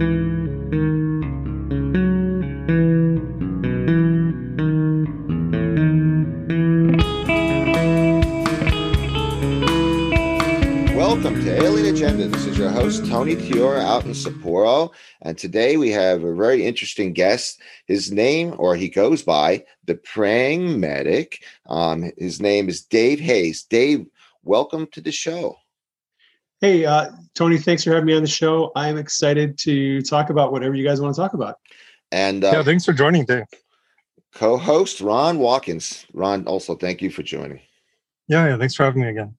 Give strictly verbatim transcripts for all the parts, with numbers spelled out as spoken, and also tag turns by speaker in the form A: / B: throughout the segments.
A: Welcome to Alien Agenda. This is your host, Tony Tiora, out in Sapporo. And today we have a very interesting guest. His name, or he goes by, the Praying Medic. Um, his name is Dave Hayes. Dave, welcome to the show.
B: Hey, uh, Tony, thanks for having me on the show. I'm excited to talk about whatever you guys want to talk about.
A: And uh,
C: yeah, thanks for joining, Dave.
A: Co-host Ron Watkins. Ron, also thank you for joining.
C: Yeah, yeah, thanks for having me again.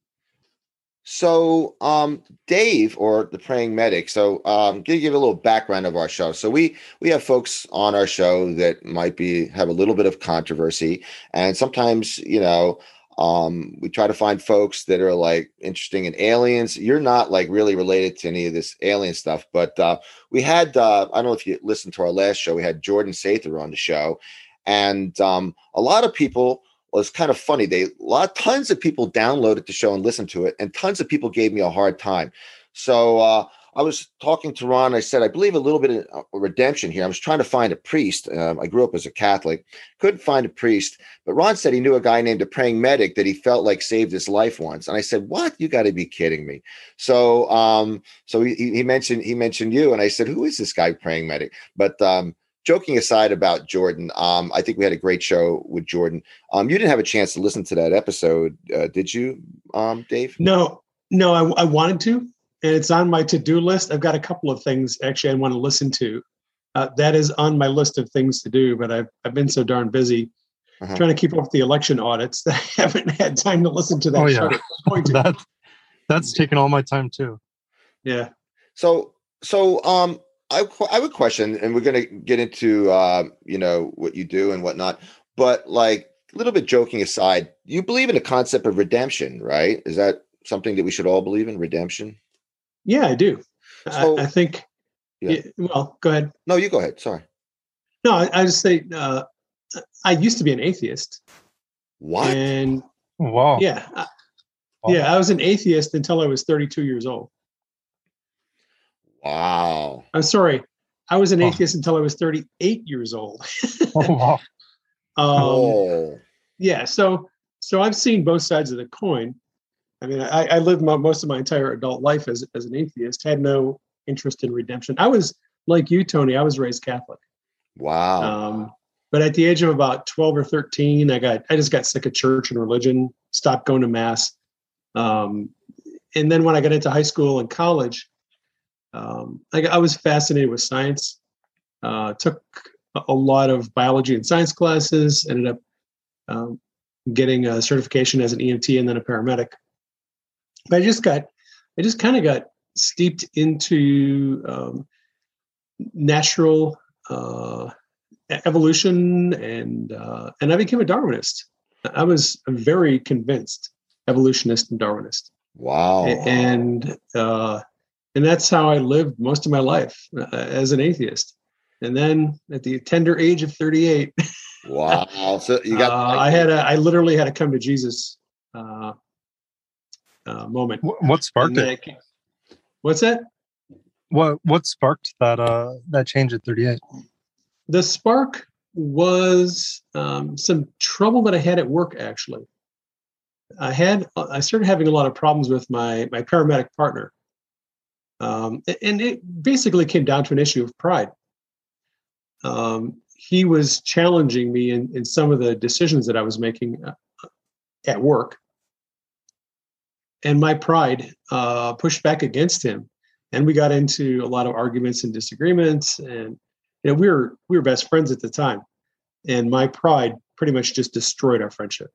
A: So, um, Dave, or the Praying Medic. So, um, give give a little background of our show. So, we we have folks on our show that might be have a little bit of controversy, and sometimes, you know, um, we try to find folks that are like interesting in aliens. You're not like really related to any of this alien stuff, but uh, we had uh, I don't know if you listened to our last show. We had Jordan Sather on the show, and um, a lot of people. Well, it's kind of funny. They a lot, tons of people downloaded the show and listened to it, and tons of people gave me a hard time. So uh, I was talking to Ron. I said, I believe a little bit of redemption here. I was trying to find a priest. Um, I grew up as a Catholic, couldn't find a priest. But Ron said he knew a guy named the Praying Medic that he felt like saved his life once. And I said, "What? You got to be kidding me!" So, um, so he, he mentioned he mentioned you, and I said, "Who is this guy, Praying Medic?" But um, joking aside about Jordan, um, I think we had a great show with Jordan. Um, you didn't have a chance to listen to that episode, uh, did you, um, Dave?
B: No, no, I, I wanted to, and it's on my to-do list. I've got a couple of things actually I want to listen to. Uh, that is on my list of things to do, but I've I've been so darn busy uh-huh. trying to keep up with the election audits that I haven't had time to listen to that
C: oh,
B: show.
C: Yeah. Going to. that, that's taken all my time too.
B: Yeah.
A: So, so, um, I, I would question, and we're going to get into, uh, you know, what you do and whatnot, but like a little bit joking aside, you believe in the concept of redemption, right? Is that something that we should all believe in, redemption?
B: Yeah, I do.
A: So,
B: I, I think,
A: yeah.
B: it, well, go ahead.
A: No, you go ahead. Sorry.
B: No, I, I just say, uh, I used to be an atheist.
A: What?
B: And
C: wow.
B: Yeah. I,
C: wow.
B: Yeah, I was an atheist until I was thirty-two years old.
A: Wow.
B: I'm sorry. I was an oh. atheist until I was thirty-eight years old.
C: oh, wow.
B: Um,
A: oh.
B: Yeah. So, so I've seen both sides of the coin. I mean, I, I lived my, most of my entire adult life as, as an atheist, had no interest in redemption. I was like you, Tony, I was raised Catholic.
A: Wow.
B: Um, but at the age of about twelve or thirteen, I got, I just got sick of church and religion, stopped going to mass. Um, and then when I got into high school and college, Um, I, I was fascinated with science, uh, took a lot of biology and science classes, ended up um, getting a certification as an E M T and then a paramedic. But I just got, I just kind of got steeped into um, natural uh, evolution, and uh, and I became a Darwinist. I was a very convinced evolutionist and Darwinist.
A: Wow.
B: And uh, And that's how I lived most of my life uh, as an atheist. And then at the tender age of thirty-eight,
A: wow! So you got.
B: uh, I had a, I literally had a come to Jesus uh, uh, moment.
C: What sparked it?
B: Came, what's that?
C: What What sparked that uh, that change at thirty-eight?
B: The spark was um, some trouble that I had at work. Actually, I had I started having a lot of problems with my my paramedic partner. Um, and it basically came down to an issue of pride. Um, he was challenging me in, in some of the decisions that I was making uh, at work. And my pride uh, pushed back against him. And we got into a lot of arguments and disagreements. And you know, we were we were best friends at the time. And my pride pretty much just destroyed our friendship.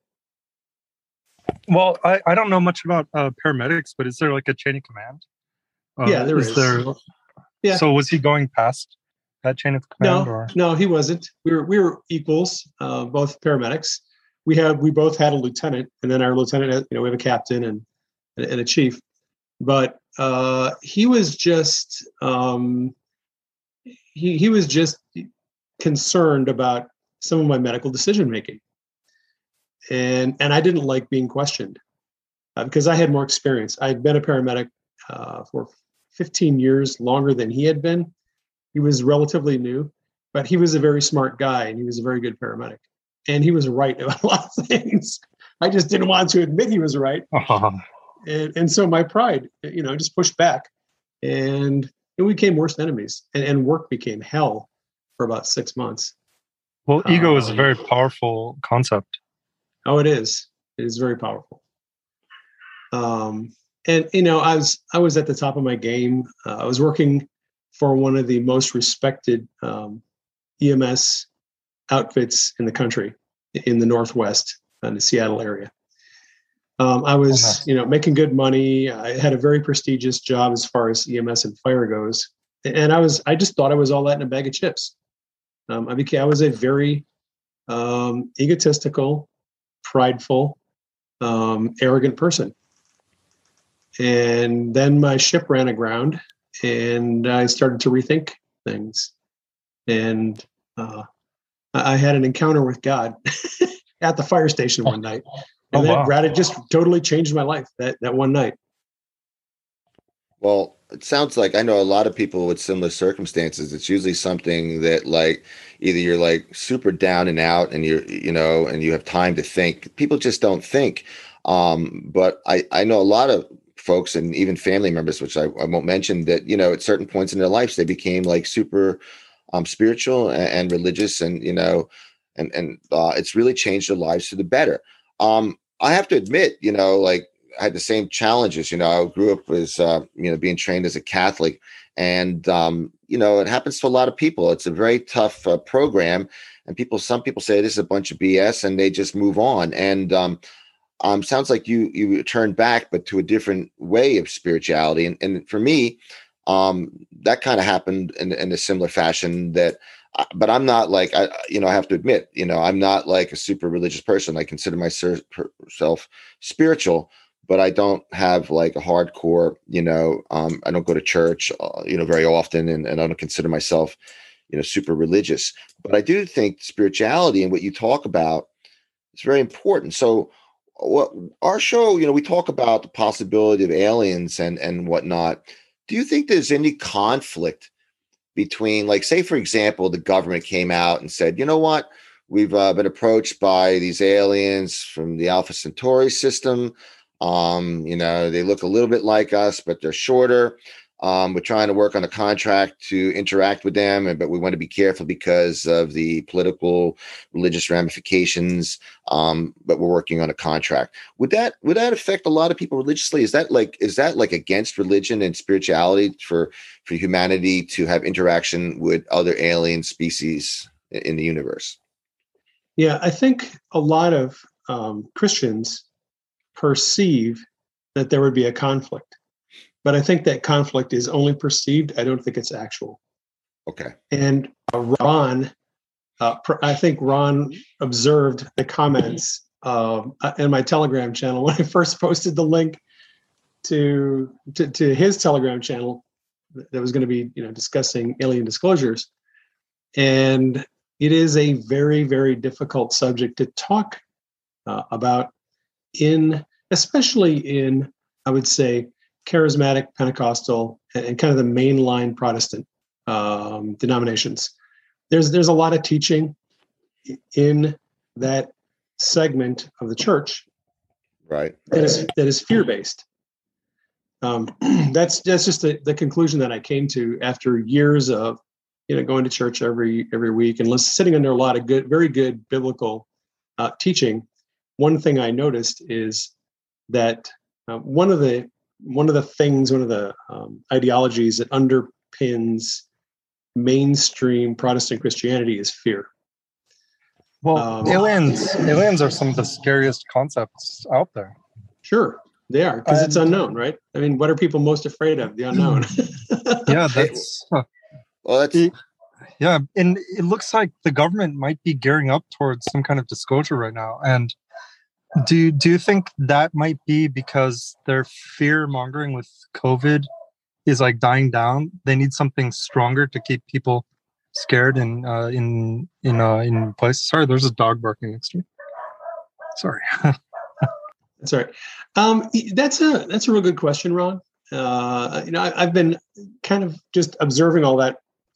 C: Well, I, I don't know much about uh, paramedics, but is there like a chain of command? Uh,
B: yeah, there is. is.
C: There, yeah. So was he going past that chain of command?
B: No,
C: or?
B: no, he wasn't. We were we were equals, uh, both paramedics. We have we both had a lieutenant, and then our lieutenant, you know, we have a captain and and a chief. But uh, he was just um, he he was just concerned about some of my medical decision making, and and I didn't like being questioned uh, because I had more experience. I had been a paramedic uh, for fifteen years, longer than he had been, He was relatively new, but he was a very smart guy and he was a very good paramedic. And he was right about a lot of things. I just didn't want to admit he was right.
C: Uh-huh.
B: And, and so my pride, you know, just pushed back. And, and we became worse enemies. And, and work became hell for about six months.
C: Well, ego
B: um,
C: is a very powerful concept.
B: Oh, it is. It is very powerful. Um, and, you know, I was, I was at the top of my game. Uh, I was working for one of the most respected um, E M S outfits in the country, in the Northwest, in the Seattle area. Um, I was, oh, nice. you know, making good money. I had a very prestigious job as far as E M S and fire goes. And I was, I just thought I was all that in a bag of chips. Um, I became, I was a very um, egotistical, prideful, um, arrogant person. And then my ship ran aground and I started to rethink things. And uh, I had an encounter with God at the fire station one night. And
C: oh, wow.
B: that, that just totally changed my life that, that one night.
A: Well, it sounds like I know a lot of people with similar circumstances. It's usually something that like either you're like super down and out and you're, you know, and you have time to think. People just don't think. Um, but I, I know a lot of folks and even family members, which I, I won't mention, that, you know, at certain points in their lives, they became like super um, spiritual and, and religious and, you know, and, and uh, it's really changed their lives for the better. Um, I have to admit, you know, like I had the same challenges. You know, I grew up as, uh, you know, being trained as a Catholic, and, um, you know, it happens to a lot of people. It's a very tough uh, program, and people, some people say this is a bunch of B S and they just move on. And um, um, sounds like you, you turned back, but to a different way of spirituality. And, and for me, um, that kind of happened in, in a similar fashion that, but I'm not like, I, you know, I have to admit, you know, I'm not like a super religious person. I consider myself spiritual, but I don't have like a hardcore, you know, um, I don't go to church, uh, you know, very often, and, and I don't consider myself, you know, super religious. But I do think spirituality and what you talk about is very important. So what our show, you know, we talk about the possibility of aliens and, and whatnot. Do you think there's any conflict between, like, say, for example, the government came out and said, you know what, we've uh, been approached by these aliens from the Alpha Centauri system. Um, you know, they look a little bit like us, but they're shorter. Um, we're trying to work on a contract to interact with them, but we want to be careful because of the political, religious ramifications. Um, but we're working on a contract. Would that would that affect a lot of people religiously? Is that like is that like against religion and spirituality for for humanity to have interaction with other alien species in the universe?
B: Yeah, I think a lot of um, Christians perceive that there would be a conflict. But I think that conflict is only perceived. I don't think it's actual.
A: Okay.
B: And uh, Ron, uh, pr- I think Ron observed the comments uh, in my Telegram channel when I first posted the link to, to, to his Telegram channel that was going to be, you know, discussing alien disclosures. And it is a very, very difficult subject to talk uh, about in, especially in, I would say, charismatic, Pentecostal, and kind of the mainline Protestant um, denominations. There's there's a lot of teaching in that segment of the church,
A: right?
B: That is that is fear based. Um, that's that's just the, the conclusion that I came to after years of, you know, going to church every every week and sitting under a lot of good, very good biblical uh, teaching. One thing I noticed is that uh, one of the One of the things, one of the um, ideologies that underpins mainstream Protestant Christianity is fear.
C: Well,
B: um,
C: aliens, aliens are some of the scariest concepts out there.
B: Sure, they are, because it's unknown, right? I mean, what are people most afraid of? The unknown.
C: Yeah, that's. Huh.
A: Well, that's.
C: It, yeah, and it looks like the government might be gearing up towards some kind of disclosure right now, and. Do do you think that might be because their fear mongering with COVID is like dying down? They need something stronger to keep people scared and uh, in in uh, in place. Sorry, there's a dog barking next to me. Sorry.
B: That's all right. Um, that's a that's a real good question, Ron. Uh, you know, I, I've been kind of just observing all that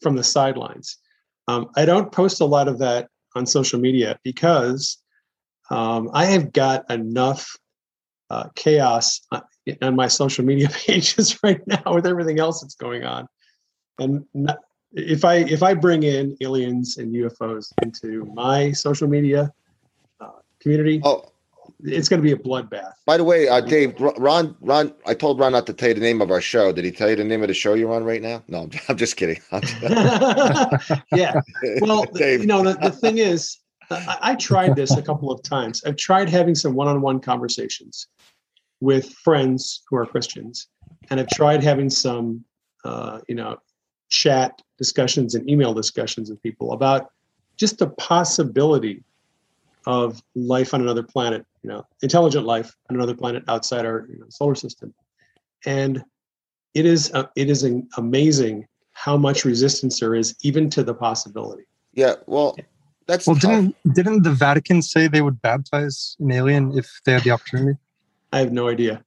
B: from the sidelines. Um, I don't post a lot of that on social media because um, I have got enough uh, chaos on my social media pages right now with everything else that's going on. And not, if I if I bring in aliens and U F Os into my social media uh, community,
A: oh,
B: it's going to be a bloodbath.
A: by the way, uh, Dave, Ron, Ron, I told Ron not to tell you the name of our show. Did he tell you the name of the show you're on right now? No, I'm, I'm just kidding. I'm just...
B: Yeah. Well,
A: Dave.
B: you know, the, the thing is, I, I tried this a couple of times. I've tried having some one-on-one conversations with friends who are Christians, and I've tried having some, uh, you know, chat discussions and email discussions with people about just the possibility of life on another planet, you know, intelligent life on another planet outside our you know, solar system. And it is uh, it is an amazing how much resistance there is even to the possibility.
A: Yeah, well, that's
C: well.
A: tough.
C: Didn't didn't the Vatican say they would baptize an alien if they had the opportunity?
B: I have no idea.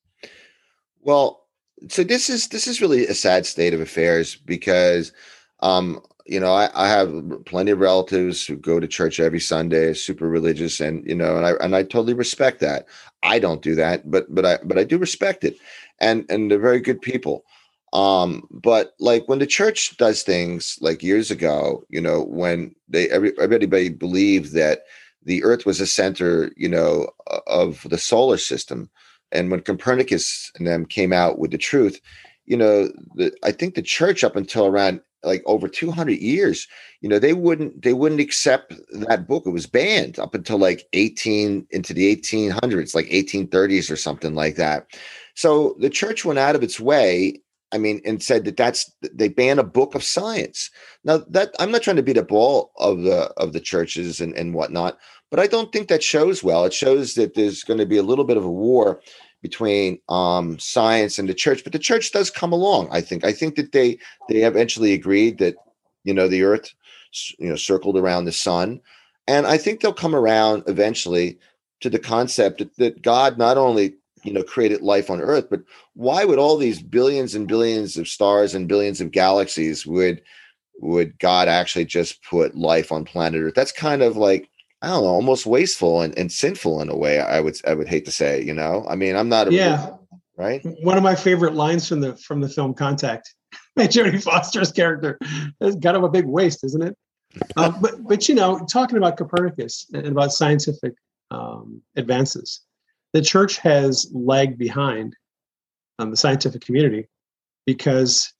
A: Well, so this is this is really a sad state of affairs because, um, you know, I, I have plenty of relatives who go to church every Sunday, super religious, and you know, and I and I totally respect that. I don't do that, but but I but I do respect it, and and they're very good people. Um, but like when the church does things like years ago, you know, when they every, everybody believed that the Earth was a center, you know, of the solar system. And when Copernicus and them came out with the truth, you know, the, I think the church up until around like over two hundred years, you know, they wouldn't they wouldn't accept that book. It was banned up until like eighteen into the eighteen hundreds, like eighteen thirties or something like that. So the church went out of its way. I mean, and said that that's they ban a book of science. Now that I'm not trying to beat up all of the of the churches and, and whatnot, but I don't think that shows well. It shows that there's going to be a little bit of a war between um, science and the church. But the church does come along. I think. I think that they they eventually agreed that you know the Earth you know circled around the sun, and I think they'll come around eventually to the concept that, that God not only you know, created life on Earth, but why would all these billions and billions of stars and billions of galaxies would would God actually just put life on planet Earth? That's kind of like, I don't know, almost wasteful and, and sinful in a way. I would I would hate to say, you know, I mean, I'm not a
B: yeah,
A: right.
B: One of my favorite lines from the from the film Contact, Jodie Foster's character, is kind of a big waste, isn't it? uh, but but you know, talking about Copernicus and about scientific um, advances. The church has lagged behind um, the scientific community because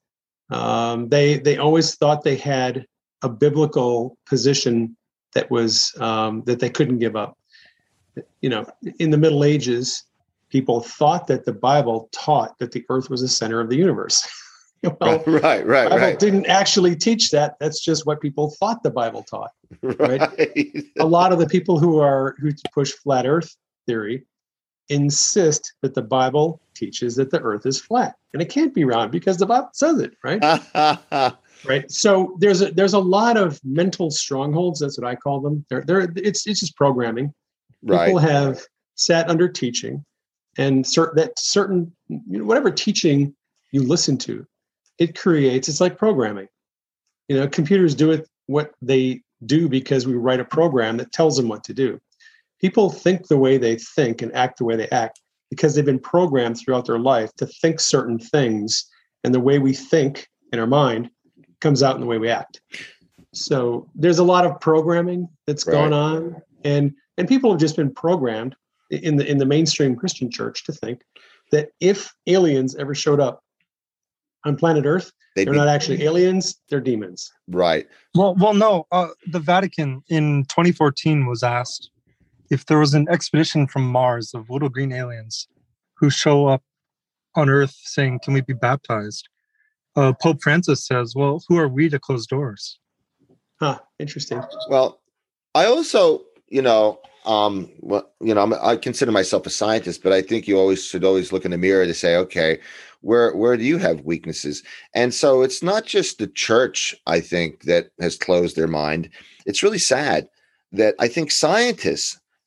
B: um, they they always thought they had a biblical position that was um, that they couldn't give up. You know, in the Middle Ages, people thought that the Bible taught that the Earth was the center of the universe. Well,
A: right, right,
B: the Bible
A: right.
B: didn't actually teach that. That's just what people thought the Bible taught. Right. right? A lot of the people who are who push flat Earth theory insist that the Bible teaches that the Earth is flat, and it can't be round because the Bible says it, right? Right. So there's a there's a lot of mental strongholds. That's what I call them. They're they're it's it's just programming.
A: Right.
B: People have sat under teaching, and cert, that certain you know, whatever teaching you listen to, it creates. It's like programming. You know, computers do it what they do because we write a program that tells them what to do. People think the way they think and act the way they act because they've been programmed throughout their life to think certain things, and the way we think in our mind comes out in the way we act. So there's a lot of programming that's right. gone on, and and people have just been programmed in the in the mainstream Christian church to think that if aliens ever showed up on planet Earth, They'd they're be- not actually aliens, they're demons.
A: Right.
C: Well, well, no. Uh, the Vatican in twenty fourteen was asked if there was an expedition from Mars of little green aliens who show up on Earth saying, "Can we be baptized?" Uh, Pope Francis says, "Well, who are we to close doors?"
B: Huh. Interesting.
A: Well, I also, you know, um, well, you know, I'm, I consider myself a scientist, but I think you always should always look in the mirror to say, okay, where where do you have weaknesses? And so it's not just the church, I think, that has closed their mind. It's really sad that I think scientists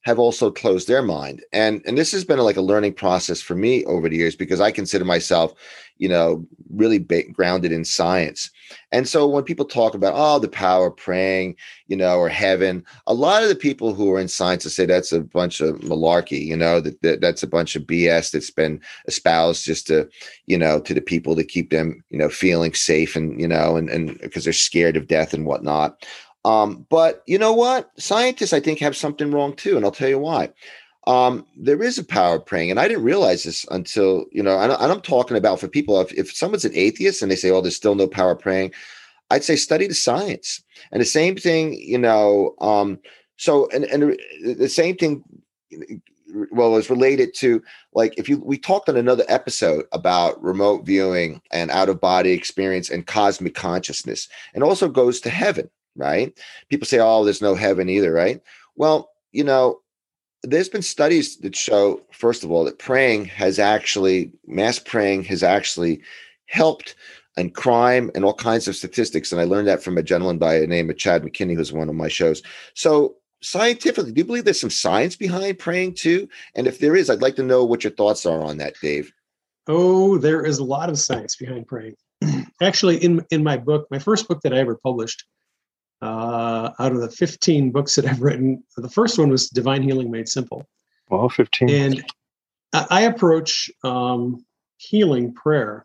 A: have also closed their mind. And and this has been like a learning process for me over the years, because I consider myself, you know, really ba- grounded in science. And so when people talk about, oh, the power of praying, you know, or heaven, a lot of the people who are in science will say that's a bunch of malarkey, you know, that, that that's a bunch of B S that's been espoused just to, you know, to the people to keep them, you know, feeling safe and, you know, and, and because they're scared of death and whatnot. Um, but you know what? Scientists, I think, have something wrong too, and I'll tell you why. Um, there is a power of praying, and I didn't realize this until, you know, and, and I'm talking about for people, if, if someone's an atheist and they say, oh, there's still no power of praying, I'd say study the science. And the same thing, you know, um, so, and, and the same thing, well, is related to, like, if you, we talked on another episode about remote viewing and out of body experience and cosmic consciousness, and also goes to heaven. Right? People say, oh, there's no heaven either, right? Well, you know, there's been studies that show, first of all, that praying has actually, mass praying has actually helped in crime and all kinds of statistics. And I learned that from a gentleman by the name of Chad McKinney, who's one of my shows. So scientifically, do you believe there's some science behind praying too? And if there is, I'd like to know what your thoughts are on that, Dave.
B: Oh, there is a lot of science behind praying. Actually, in, in my book, my first book that I ever published, Uh, out of the fifteen books that I've written, the first one was Divine Healing Made Simple.
C: Well, fifteen.
B: And I, I approach um, healing prayer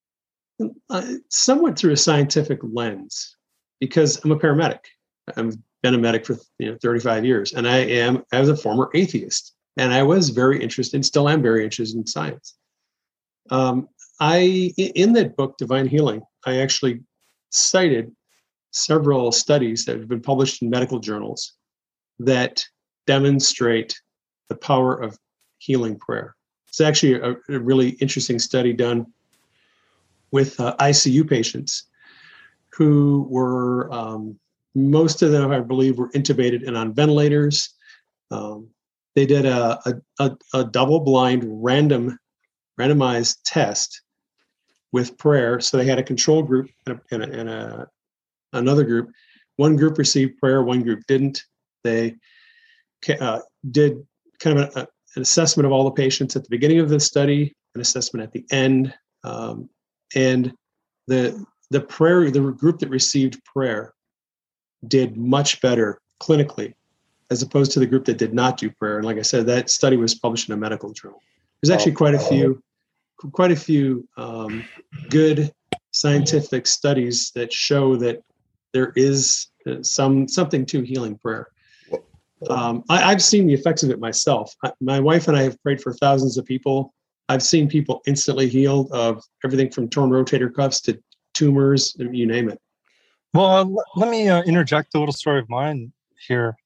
B: uh, somewhat through a scientific lens, because I'm a paramedic. I've been a medic for you know thirty-five years, and I am I was a former atheist, and I was very interested, and still am very interested in science. Um, I in that book, Divine Healing, I actually cited several studies that have been published in medical journals that demonstrate the power of healing prayer. It's actually a, a really interesting study done with uh, I C U patients who were, um, most of them, I believe, were intubated and on ventilators. Um, they did a, a, a, a double-blind, random, randomized test with prayer. So they had a control group and, a, and, a, and a another group. One group received prayer, one group didn't. They uh, did kind of a, a, an assessment of all the patients at the beginning of the study, an assessment at the end, um, and the the prayer, the group that received prayer did much better clinically as opposed to the group that did not do prayer. And like I said, that study was published in a medical journal. There's actually quite a few, quite a few um, good scientific studies that show that there is some something to healing prayer. Um, I, I've seen the effects of it myself. I, my wife and I have prayed for thousands of people. I've seen people instantly healed of everything from torn rotator cuffs to tumors, you name it.
C: Well, uh, l- let me uh, interject a little story of mine here.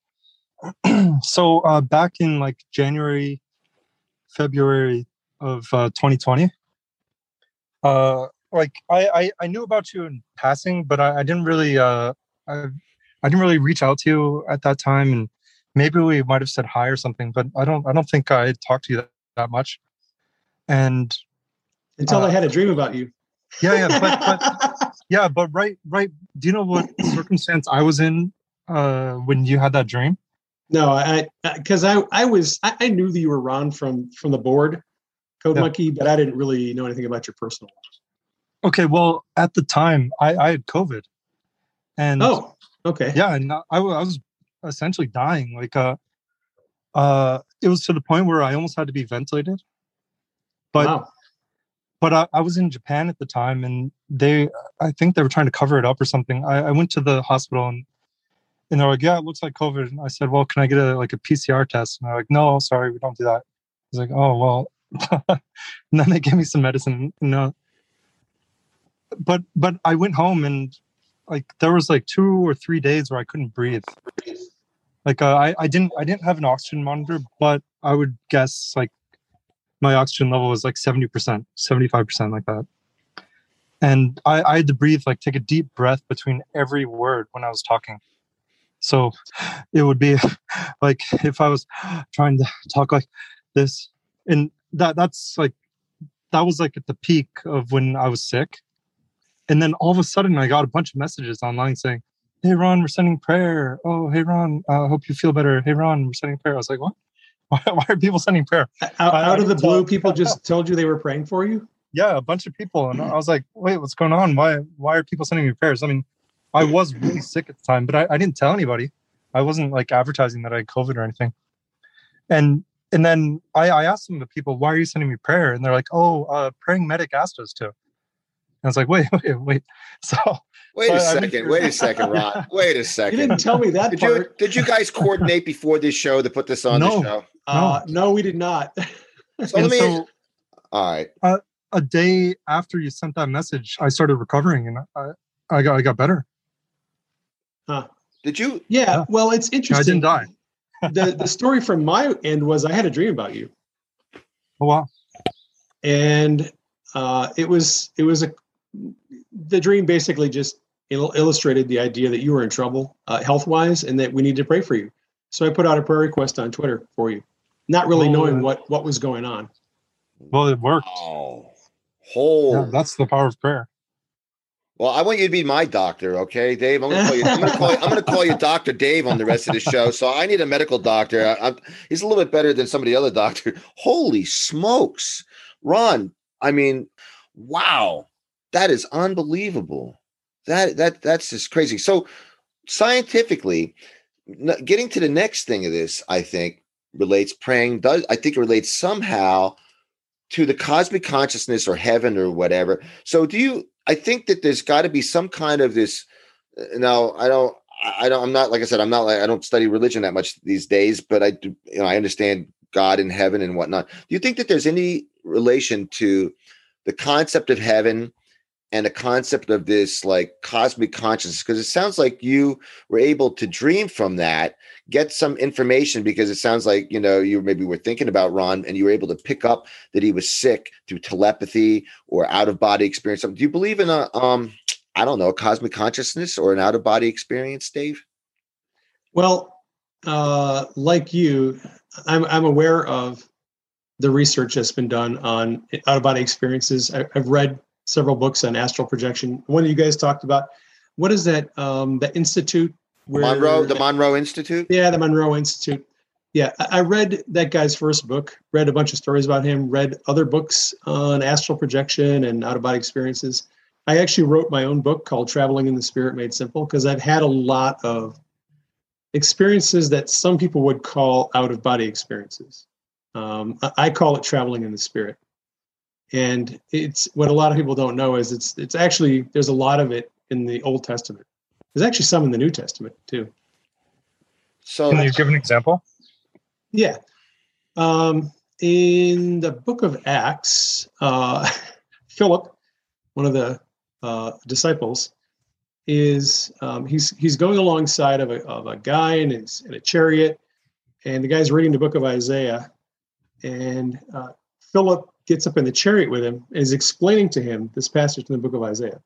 C: So uh, back in like January, February of uh, twenty twenty, uh, like I, I, I knew about you in passing, but I, I didn't really uh I, I didn't really reach out to you at that time, and maybe we might have said hi or something, but I don't I don't think I talked to you that, that much. And
B: until
C: uh,
B: I had a dream about you.
C: Yeah, yeah, but, but yeah, but right, right. Do you know what circumstance I was in uh when you had that dream?
B: No, I because I, I I was I, I knew that you were Ron from from the board, Code
C: Yeah.
B: Monkey, but I didn't really know anything about your personal life.
C: Okay, well, at the time, I, I had COVID, and
B: Oh, okay.
C: yeah, and I, wa- I was essentially dying. Like, uh, uh, it was to the point where I almost had to be ventilated. But
B: Wow.
C: but I, I was in Japan at the time, and they, I think they were trying to cover it up or something. I, I went to the hospital, and and they're like, "Yeah, it looks like COVID." And I said, "Well, can I get a like a P C R test?" And they're like, "No, sorry, we don't do that." I was like, "Oh well," and then they gave me some medicine. And, uh, but but I went home, and like there was like two or three days where I couldn't breathe. Like uh, I I didn't I didn't have an oxygen monitor, but I would guess like my oxygen level was like seventy percent, seventy-five percent, like that. And I, I had to breathe, like take a deep breath between every word when I was talking. So it would be like if I was trying to talk like this, and that that's like that was like at the peak of when I was sick. And then all of a sudden I got a bunch of messages online saying, hey Ron, we're sending prayer. Oh, hey Ron, I uh, hope you feel better. Hey Ron, we're sending prayer. I was like, what? Why, why are people sending prayer?
B: Out,
C: I,
B: out
C: I
B: of the
C: tell,
B: blue, people just told you they were praying for you?
C: Yeah, a bunch of people. And I was like, wait, what's going on? Why why are people sending me prayers? I mean, I was really sick at the time, but I, I didn't tell anybody. I wasn't like advertising that I had COVID or anything. And and then I, I asked some of the people, why are you sending me prayer? And they're like, oh, uh, Praying Medic asked us to. And I was like, wait, wait, wait. So
A: Wait
C: so
A: a
C: I,
A: second.
C: I
A: wait a second, Ron. Wait a second.
B: You didn't tell me that
A: did
B: part.
A: You, did you guys coordinate before this show to put this on
C: no,
A: the show?
B: Uh, no. no, we did not.
A: So let me.
C: So,
A: all right.
C: Uh, a day after you sent that message, I started recovering, and I, I got I got better.
B: Huh.
A: Did you?
B: Yeah, yeah. Well, it's interesting.
C: I didn't die.
B: the The story from my end was I had a dream about you.
C: Oh wow!
B: And uh, it was it was a the dream basically just il- illustrated the idea that you were in trouble uh, health wise, and that we need to pray for you. So I put out a prayer request on Twitter for you, not really oh, knowing what what was going on.
C: Well, it worked.
A: Oh, whole.
C: Yeah, that's the power of prayer.
A: Well, I want you to be my doctor, okay, Dave? I'm gonna call you. I'm gonna call you. I'm gonna call you Doctor Dave on the rest of the show. So I need a medical doctor. I, I'm, he's a little bit better than some of the other doctors. Holy smokes, Ron! I mean, wow, that is unbelievable. That that that's just crazy. So scientifically, getting to the next thing of this, I think relates praying does. I think it relates somehow to the cosmic consciousness or heaven or whatever. So do you? I think that there's got to be some kind of this. Now, I don't, I don't, I'm not, like I said, I'm not like, I don't study religion that much these days, but I do, you know, I understand God in heaven and whatnot. Do you think that there's any relation to the concept of heaven and the concept of this like cosmic consciousness? Because it sounds like you were able to dream from that, get some information, because it sounds like, you know, you maybe were thinking about Ron and you were able to pick up that he was sick through telepathy or out of body experience. Do you believe in a, um, I don't know, a cosmic consciousness or an out of body experience, Dave?
B: Well, uh, like you, I'm, I'm aware of the research that's been done on out of body experiences. I, I've read several books on astral projection. One of you guys talked about, what is that? Um, the institute where
A: Monroe, the Monroe Institute.
B: Yeah, the Monroe Institute. Yeah, I read that guy's first book. Read a bunch of stories about him. Read other books on astral projection and out of body experiences. I actually wrote my own book called Traveling in the Spirit Made Simple, because I've had a lot of experiences that some people would call out of body experiences. Um, I call it traveling in the spirit. And it's what a lot of people don't know is it's it's actually, there's a lot of it in the Old Testament. There's actually some in the New Testament too.
A: So
C: can you give an example?
B: Yeah. Um, in the book of Acts, uh, Philip, one of the uh, disciples, is um, he's he's going alongside of a of a guy in his in a chariot, and the guy's reading the book of Isaiah, and uh, Philip gets up in the chariot with him and is explaining to him this passage in the book of Isaiah.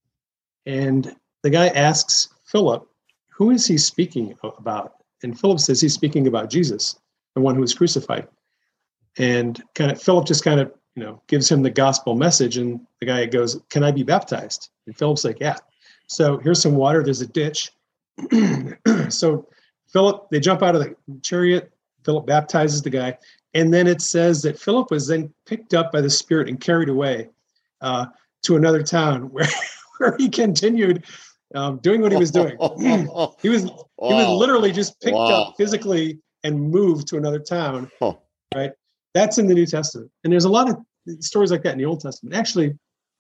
B: And the guy asks Philip, who is he speaking about? And Philip says he's speaking about Jesus, the one who was crucified. And kind of Philip just kind of, you know, gives him the gospel message. And the guy goes, can I be baptized? And Philip's like, yeah. So here's some water. There's a ditch. So Philip, they jump out of the chariot. Philip baptizes the guy. And then it says that Philip was then picked up by the Spirit and carried away uh, to another town where, where he continued um, doing what he was doing. he was wow. he was literally just picked wow. up physically and moved to another town. Huh. Right? That's in the New Testament. And there's a lot of stories like that in the Old Testament. Actually,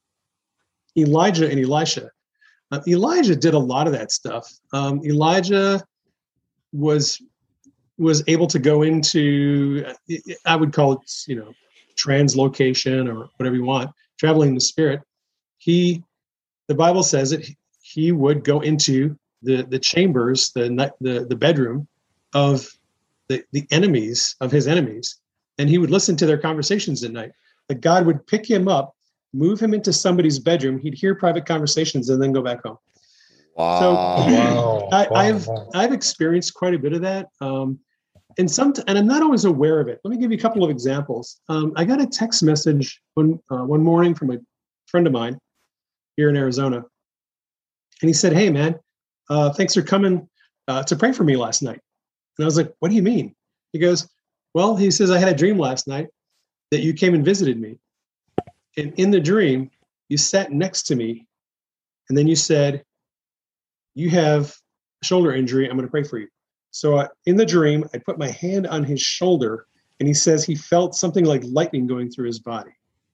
B: Elijah and Elisha. Uh, Elijah did a lot of that stuff. Um, Elijah was was able to go into, I would call it, you know, translocation or whatever you want, traveling in the spirit. He, the Bible says that he would go into the the chambers, the the the bedroom of the the enemies of his enemies, and he would listen to their conversations at night. Like God would pick him up, move him into somebody's bedroom. He'd hear private conversations and then go back home.
A: Wow.
B: So
C: wow.
B: I,
C: wow.
B: I've I've experienced quite a bit of that. Um, and some, and I'm not always aware of it. Let me give you a couple of examples. Um, I got a text message one uh, one morning from a friend of mine here in Arizona, and he said, "Hey, man, uh, thanks for coming uh, to pray for me last night. And I was like, what do you mean? He goes, well, he says, I had a dream last night that you came and visited me. And in the dream, you sat next to me. And then you said, you have a shoulder injury. I'm going to pray for you. So uh, in the dream, I put my hand on his shoulder, and he says he felt something like lightning going through his body.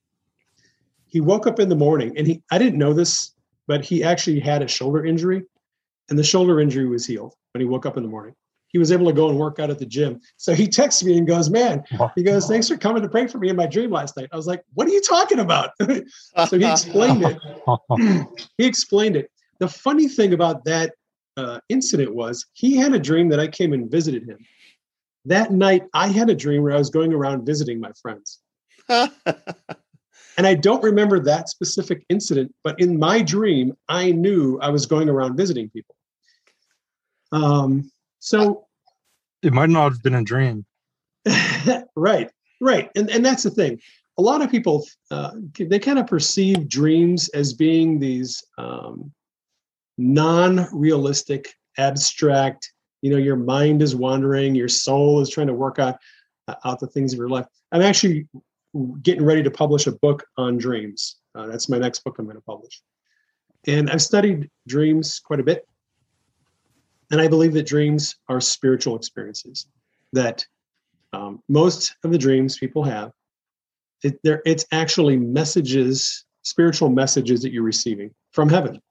B: He woke up in the morning, and he I didn't know this, but he actually had a shoulder injury, and the shoulder injury was healed when he woke up in the morning. He was able to go and work out at the gym. So he texts me and goes, man, he goes, thanks for coming to pray for me in my dream last night. I was like, what are you talking about? So he explained it. He explained it. The funny thing about that uh, incident was he had a dream that I came and visited him. That night, I had a dream where I was going around visiting my friends. And I don't remember that specific incident, but in my dream, I knew I was going around visiting people. Um, so
C: it might not have been a dream.
B: right, right. And, and that's the thing. A lot of people, uh, they kind of perceive dreams as being these um, non-realistic, abstract, you know, your mind is wandering, your soul is trying to work out, uh, out the things of your life. I'm actually getting ready to publish a book on dreams. Uh, that's my next book I'm going to publish. And I've studied dreams quite a bit. And I believe that dreams are spiritual experiences, that um, most of the dreams people have, it, it's actually messages, spiritual messages that you're receiving from heaven.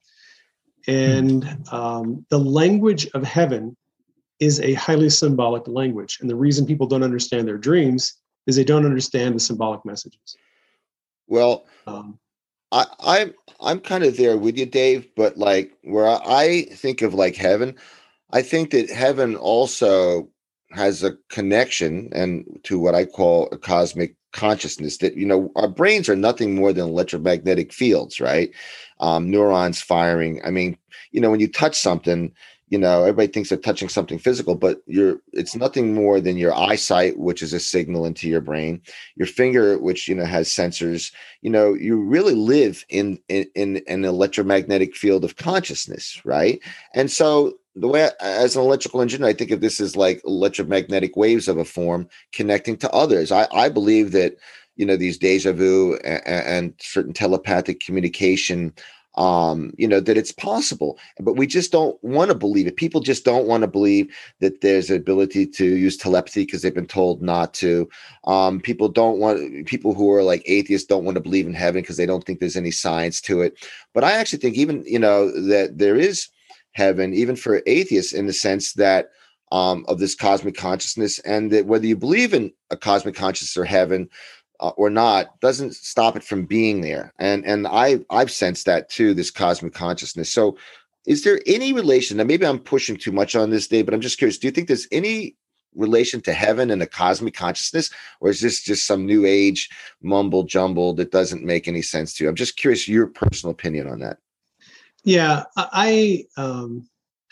B: And um, the language of heaven is a highly symbolic language. And the reason people don't understand their dreams is they don't understand the symbolic messages.
A: Well, um, I, I'm I'm kind of there with you, Dave, but like where I think of like heaven, I think that heaven also has a connection and to what I call a cosmic consciousness, that, you know, our brains are nothing more than electromagnetic fields, right? Um, neurons firing. I mean, you know, when you touch something, you know, everybody thinks they're touching something physical, but you're, it's nothing more than your eyesight, which is a signal into your brain, your finger, which, you know, has sensors. You know, you really live in, in, in an electromagnetic field of consciousness, right? And so the way, I, as an electrical engineer, I think of this as like electromagnetic waves of a form connecting to others. I, I believe that, you know, these deja vu and, and certain telepathic communication, um, you know, that it's possible, but we just don't want to believe it. People just don't want to believe that there's an ability to use telepathy because they've been told not to. Um, people don't want, people who are like atheists don't want to believe in heaven because they don't think there's any science to it. But I actually think even, you know, that there is heaven, even for atheists, in the sense that um, of this cosmic consciousness, and that whether you believe in a cosmic consciousness or heaven, Uh, or not, doesn't stop it from being there. And and I I've sensed that too, this cosmic consciousness. So is there any relation? Now maybe I'm pushing too much on this, Dave, but I'm just curious. Do you think there's any relation to heaven and a cosmic consciousness, or is this just some new age mumble jumble that doesn't make any sense to you? I'm just curious your personal opinion on that.
B: Yeah, I um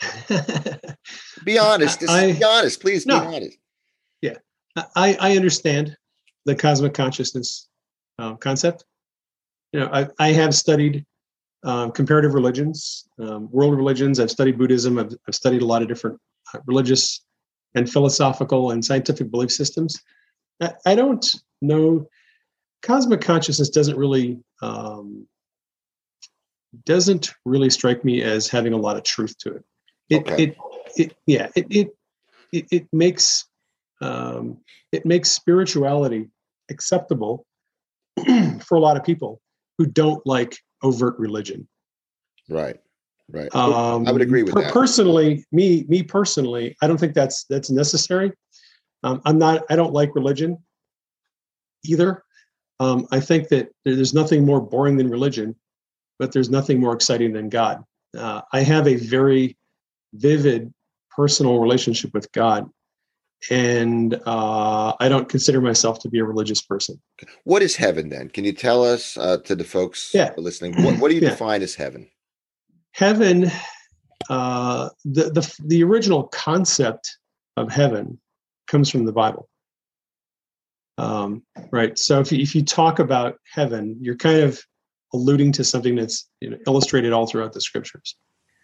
A: be honest. Just
B: I,
A: be honest, please
B: no,
A: be honest.
B: Yeah. I, I understand the cosmic consciousness uh, concept. You know, I, I have studied um, comparative religions, um, world religions. I've studied Buddhism. I've, I've studied a lot of different uh, religious and philosophical and scientific belief systems. I, I don't know. Cosmic consciousness doesn't really um, doesn't really strike me as having a lot of truth to it. It,
A: okay.
B: it, it yeah, it it it, it makes um, it makes spirituality acceptable for a lot of people who don't like overt religion.
A: Right, right.
B: Um,
A: I would agree with
B: per-
A: that.
B: Personally, me, me personally, I don't think that's that's necessary. Um, I'm not. I don't like religion either. Um, I think that there's nothing more boring than religion, but there's nothing more exciting than God. Uh, I have a very vivid personal relationship with God. And uh, I don't consider myself to be a religious person.
A: What is heaven then? Can you tell us, uh, to the folks
B: yeah.
A: listening, what, what do you
B: yeah.
A: define as heaven?
B: Heaven, uh, the, the the original concept of heaven comes from the Bible. Um, right. So if you, if you talk about heaven, you're kind of alluding to something that's, you know, illustrated all throughout the scriptures.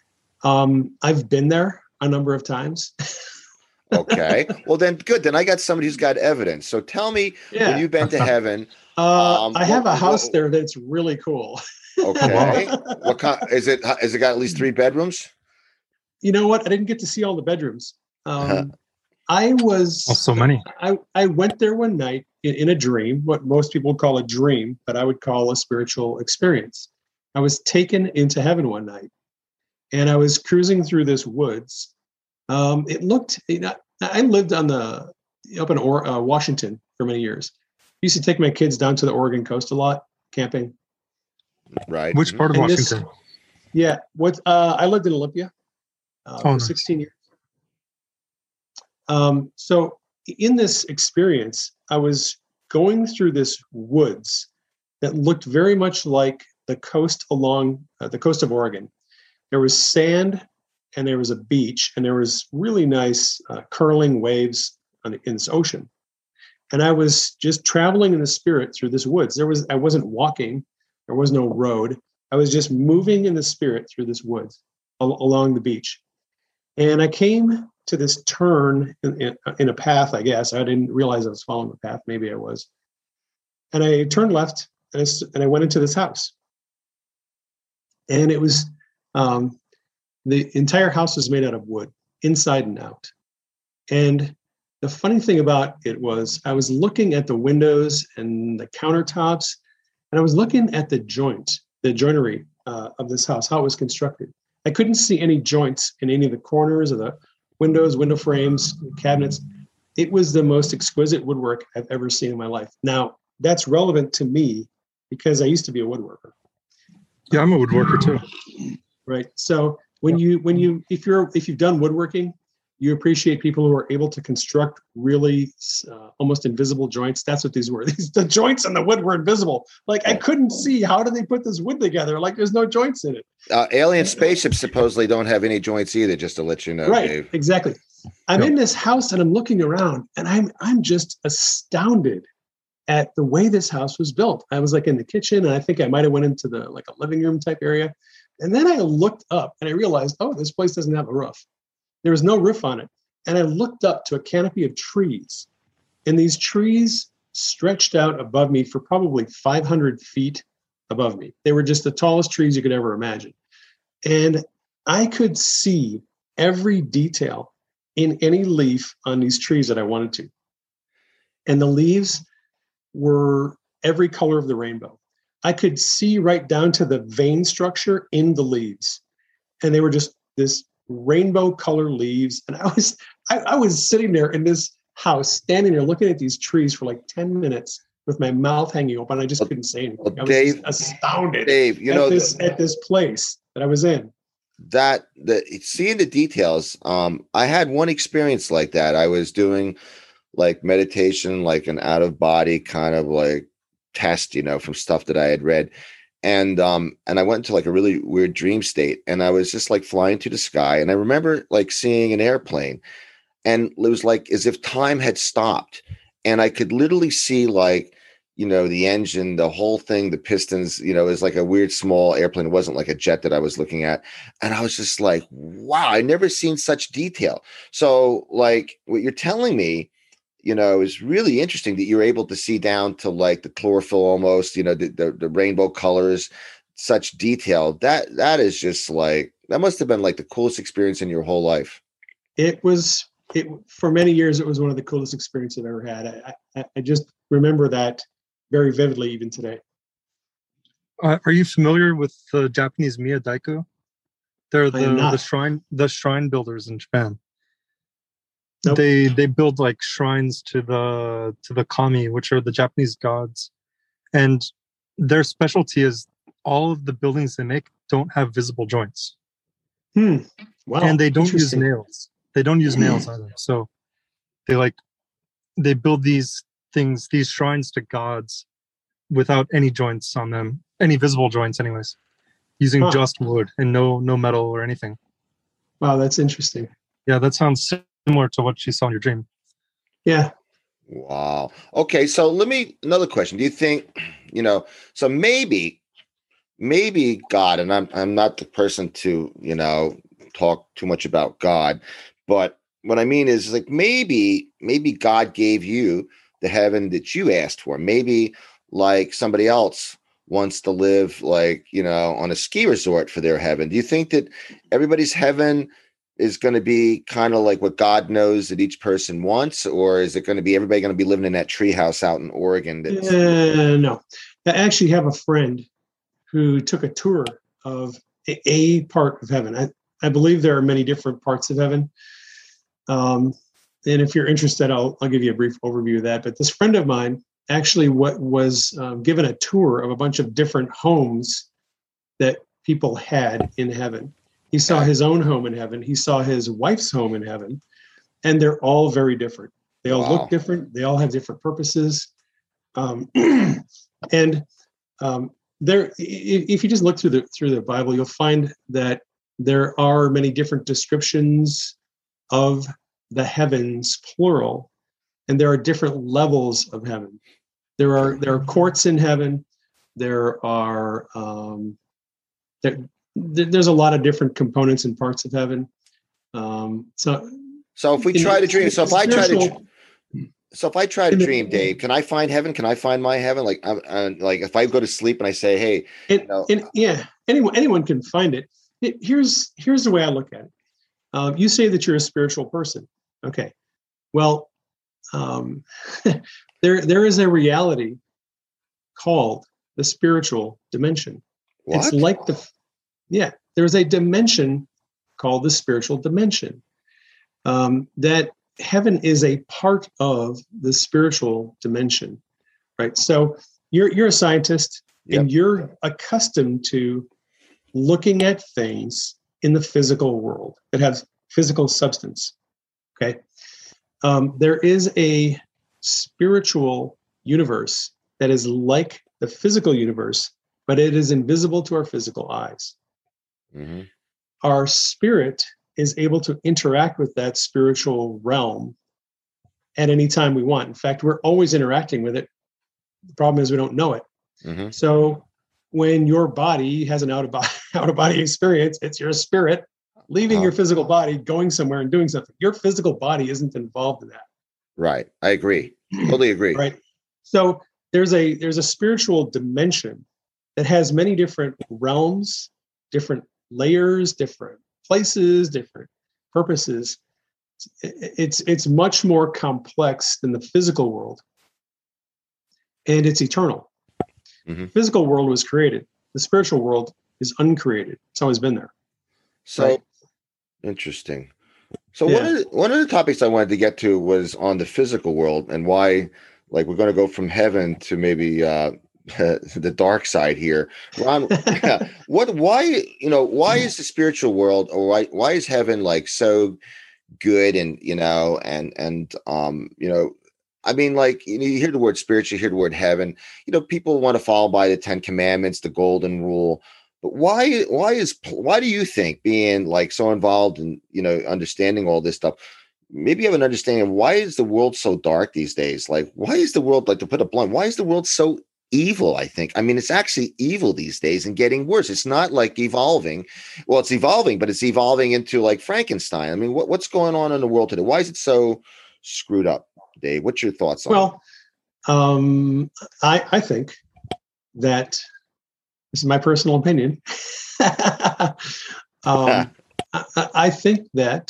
B: Um, I've been there a number of times.
A: Okay. Well, then good. Then I got somebody who's got evidence. So tell me,
B: Yeah.
A: when you've been to heaven,
B: Uh,
A: um,
B: I have
A: what-
B: a house
A: what-
B: there that's really cool.
A: Okay. What kind is it? Has it got at least three bedrooms?
B: You know what? I didn't get to see all the bedrooms. Um, I was
C: Oh, so many.
B: I, I went there one night in, in a dream, what most people call a dream, but I would call a spiritual experience. I was taken into heaven one night, and I was cruising through this woods. Um, it looked, you know, I lived on the up in or, uh, Washington for many years. I used to take my kids down to the Oregon coast a lot, camping.
A: Right.
C: Which part of
B: And this-
C: Washington?
B: Yeah, what uh, I lived in Olympia uh,
C: Oh,
B: for
C: nice.
B: sixteen years. Um, so in this experience, I was going through this woods that looked very much like the coast along uh, the coast of Oregon. There was sand and there was a beach and there was really nice uh, curling waves on the, in this ocean. And I was just traveling in the spirit through this woods. There was I wasn't walking. There was no road. I was just moving in the spirit through this woods al- along the beach. And I came to this turn in, in, in a path, I guess. I didn't realize I was following the path. Maybe I was. And I turned left and I, s- and I went into this house. And it was, um, the entire house was made out of wood, inside and out. And the funny thing about it was I was looking at the windows and the countertops, and I was looking at the joint, the joinery uh, of this house, how it was constructed. I couldn't see any joints in any of the corners of the windows, window frames, cabinets. It was the most exquisite woodwork I've ever seen in my life. Now, that's relevant to me because I used to be a woodworker.
C: Yeah, I'm a woodworker too.
B: Right. So when you when you if you're if you've done woodworking, you appreciate people who are able to construct really uh, almost invisible joints. That's what these were. These the joints in the wood were invisible. Like I couldn't see, how did they put this wood together? Like there's no joints in it.
A: Uh, alien spaceships supposedly don't have any joints either. Just to let you know,
B: Right.
A: Dave.
B: Exactly. I'm
C: Yep.
B: in this house and I'm looking around and I'm I'm just astounded at the way this house was built. I was like in the kitchen and I think I might have went into the like a living room type area. And then I looked up and I realized, oh, this place doesn't have a roof. There was no roof on it. And I looked up to a canopy of trees. And these trees stretched out above me for probably five hundred feet above me. They were just the tallest trees you could ever imagine. And I could see every detail in any leaf on these trees that I wanted to. And the leaves were every color of the rainbow. I could see right down to the vein structure in the leaves. And they were just this rainbow color leaves. And I was I, I was sitting there in this house, standing there looking at these trees for like ten minutes with my mouth hanging open. I just
A: Well,
B: couldn't say anything.
A: well,
B: I was
A: Dave-
B: just astounded
A: Dave, you
B: at
A: know
B: this
A: the-
B: at this place that I was in.
A: that the seeing the details. Um, I had one experience like that. I was doing like meditation, like an out of body kind of like test, you know, from stuff that I had read. And um, and I went into like a really weird dream state, and I was just like flying to the sky. And I remember like seeing an airplane, and it was like as if time had stopped, and I could literally see like, you know, the engine, the whole thing, the pistons, you know, it was like a weird small airplane. It wasn't like a jet that I was looking at. And I was just like, wow, I never seen such detail. So like what you're telling me, you know, is really interesting that you're able to see down to like the chlorophyll almost, you know, the, the, the rainbow colors, such detail. That that is just like, that must have been like the coolest experience in your whole life.
B: It was it for many years. It was one of the coolest experiences I've ever had. I, I, I just remember that very vividly, even today.
C: Uh, are you familiar with the Japanese Mia Daiku? They're
B: I am
C: the,
B: not.
C: the shrine the shrine builders in Japan.
B: Nope.
C: They they build like shrines to the to the kami, which are the Japanese gods, and their specialty is all of the buildings they make don't have visible joints,
B: Hmm. Wow.
C: and they don't use
B: Interesting.
C: nails. They don't use nails either. So they like they build these things, these shrines to gods, without any joints on them, any visible joints, anyways, using
B: Huh.
C: just wood and no no metal or anything.
B: Wow, that's interesting.
C: Yeah, that sounds similar to what you saw in your dream.
B: Yeah.
A: Wow. Okay. So let me, another question. Do you think, you know, so maybe, maybe God, and I'm, I'm not the person to, you know, talk too much about God, but what I mean is like maybe maybe God gave you the heaven that you asked for. Maybe like somebody else wants to live like, you know, on a ski resort for their heaven. Do you think that everybody's heaven is going to be kind of like what God knows that each person wants, or is it going to be everybody going to be living in that treehouse out in Oregon? That's
B: uh, no. I actually have a friend who took a tour of a, a part of heaven. I, I believe there are many different parts of heaven. Um, and if you're interested, I'll, I'll give you a brief overview of that. But this friend of mine actually what was um, given a tour of a bunch of different homes that people had in heaven. He saw his own home in heaven. He saw his wife's home in heaven, and they're all very different. They all wow. look different. They all have different purposes. Um, and um, there, if you just look through the through the Bible, you'll find that there are many different descriptions of the heavens, plural, and there are different levels of heaven. There are there are courts in heaven. There are um, there, there's a lot of different components and parts of heaven. Um, so,
A: so if we try to dream, so if I try to, so if I try to dream, Dave, can I find heaven? Can I find my heaven? Like, I'm, I'm like if I go to sleep and I say, hey,
B: and,
A: you know,
B: and, yeah, anyone anyone can find it. it. Here's here's the way I look at it. Um, you say that you're a spiritual person. Okay, well, um, there there is a reality called the spiritual dimension.
A: What?
B: It's like the yeah. There's a dimension called the spiritual dimension. Um, that heaven is a part of the spiritual dimension, right? So you're you're a scientist, yep. and you're accustomed to looking at things in the physical world that have physical substance. Okay, um, there is a spiritual universe that is like the physical universe, but it is invisible to our physical eyes.
A: Mm-hmm.
B: Our spirit is able to interact with that spiritual realm at any time we want. In fact, we're always interacting with it. The problem is we don't know it.
A: Mm-hmm.
B: So when your body has an out-of-body, out-of-body experience, it's your spirit leaving uh-huh. your physical body, going somewhere and doing something. Your physical body isn't involved in that.
A: Right. I agree. Totally agree.
B: Right. So there's a there's a spiritual dimension that has many different realms, different layers, different places, different purposes. It's it's much more complex than the physical world, and it's eternal. Mm-hmm. The physical world was created. The spiritual world is uncreated. It's always been there.
A: So right? Interesting. So
B: Yeah.
A: one of the, one of the topics I wanted to get to was on the physical world and why, like, we're going to go from heaven to maybe uh, the dark side here. Ron, what? Why? You know, why is the spiritual world, or why? Why is heaven like so good? And you know, and and um, you know, I mean, like you, know, you hear the word spiritual, you hear the word heaven. You know, people want to follow by the Ten Commandments, the Golden Rule. But why? Why is? Why do you think being like so involved in you know understanding all this stuff? Maybe you have an understanding of why is the world so dark these days? Like, why is the world, like to put it blunt, why is the world so evil? I think. I mean, it's actually evil these days and getting worse. It's not like evolving. Well, it's evolving, but it's evolving into like Frankenstein. I mean, what, what's going on in the world today? Why is it so screwed up, Dave? What's your thoughts on
B: well, it? Well, um, I, I think that. This is my personal opinion. um, I, I think that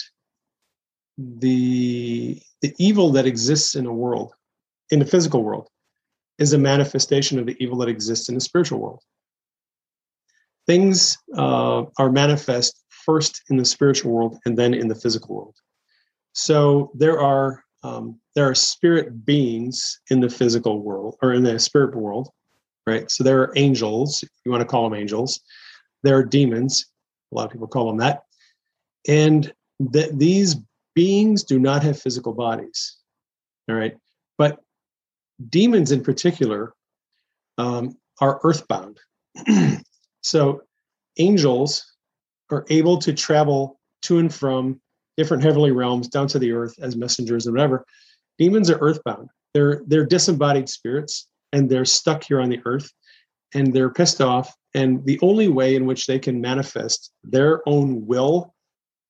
B: the the evil that exists in a world, in the physical world, is a manifestation of the evil that exists in the spiritual world. Things uh, are manifest first in the spiritual world and then in the physical world. So there are um, there are spirit beings in the physical world or in the spirit world. Right. So there are angels, you want to call them angels. There are demons. A lot of people call them that. And th- these beings do not have physical bodies. All right. But demons in particular um, are earthbound. So angels are able to travel to and from different heavenly realms down to the earth as messengers and whatever. Demons are earthbound. They're they're disembodied spirits. And they're stuck here on the earth and they're pissed off. And the only way in which they can manifest their own will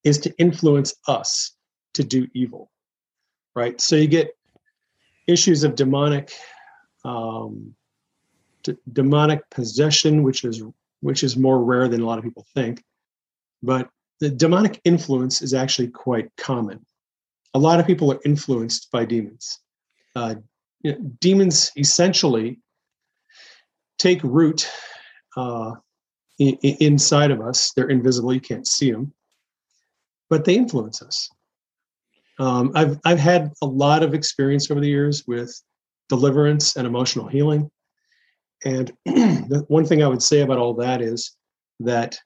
B: is to influence us to do evil, right? So you get issues of demonic um, d- demonic possession, which is which is more rare than a lot of people think. But the demonic influence is actually quite common. A lot of people are influenced by demons. Uh, you know, demons essentially take root uh, in, inside of us. They're invisible; you can't see them, but they influence us. Um, I've I've had a lot of experience over the years with deliverance and emotional healing, and the one thing I would say about all that is that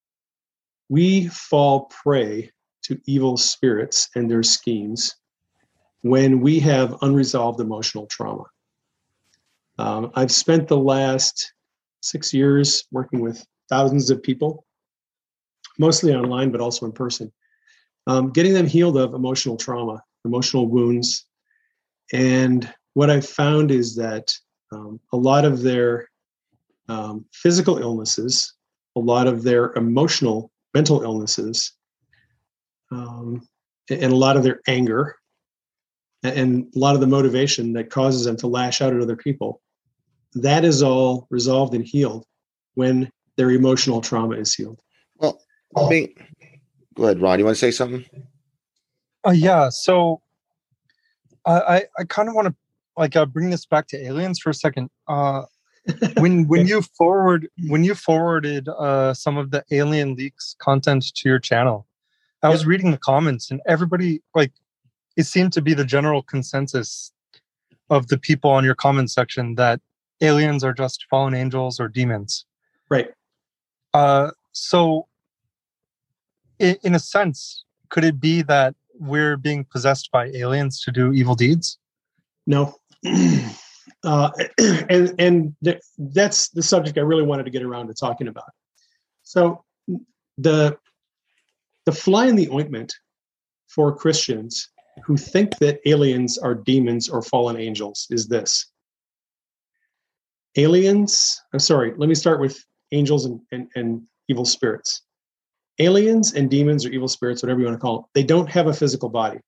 B: we fall prey to evil spirits and their schemes when we have unresolved emotional trauma. Um, I've spent the last six years working with thousands of people, mostly online, but also in person, um, getting them healed of emotional trauma, emotional wounds. And what I've found is that um, a lot of their um, physical illnesses, a lot of their emotional, mental illnesses, um, and a lot of their anger, and a lot of the motivation that causes them to lash out at other people, that is all resolved and healed when their emotional trauma is healed.
A: Well, I mean, go ahead, Ron. You want to say something?
C: Uh, yeah. So uh, I I kind of want to like uh, bring this back to aliens for a second. Uh, when when you forward when you forwarded uh, some of the Alien Leaks content to your channel, I was
B: Yep.
C: reading the comments, and everybody, like, it seemed to be the general consensus of the people on your comment section that aliens are just fallen angels or demons.
B: Right.
C: Uh, so, in, in a sense, could it be that we're being possessed by aliens to do evil deeds?
B: No. uh, and and th- that's the subject I really wanted to get around to talking about. So the the fly in the ointment for Christians who think that aliens are demons or fallen angels is this. Aliens, I'm sorry, let me start with angels and, and, and evil spirits. Aliens and demons or evil spirits, whatever you want to call them, they don't have a physical body.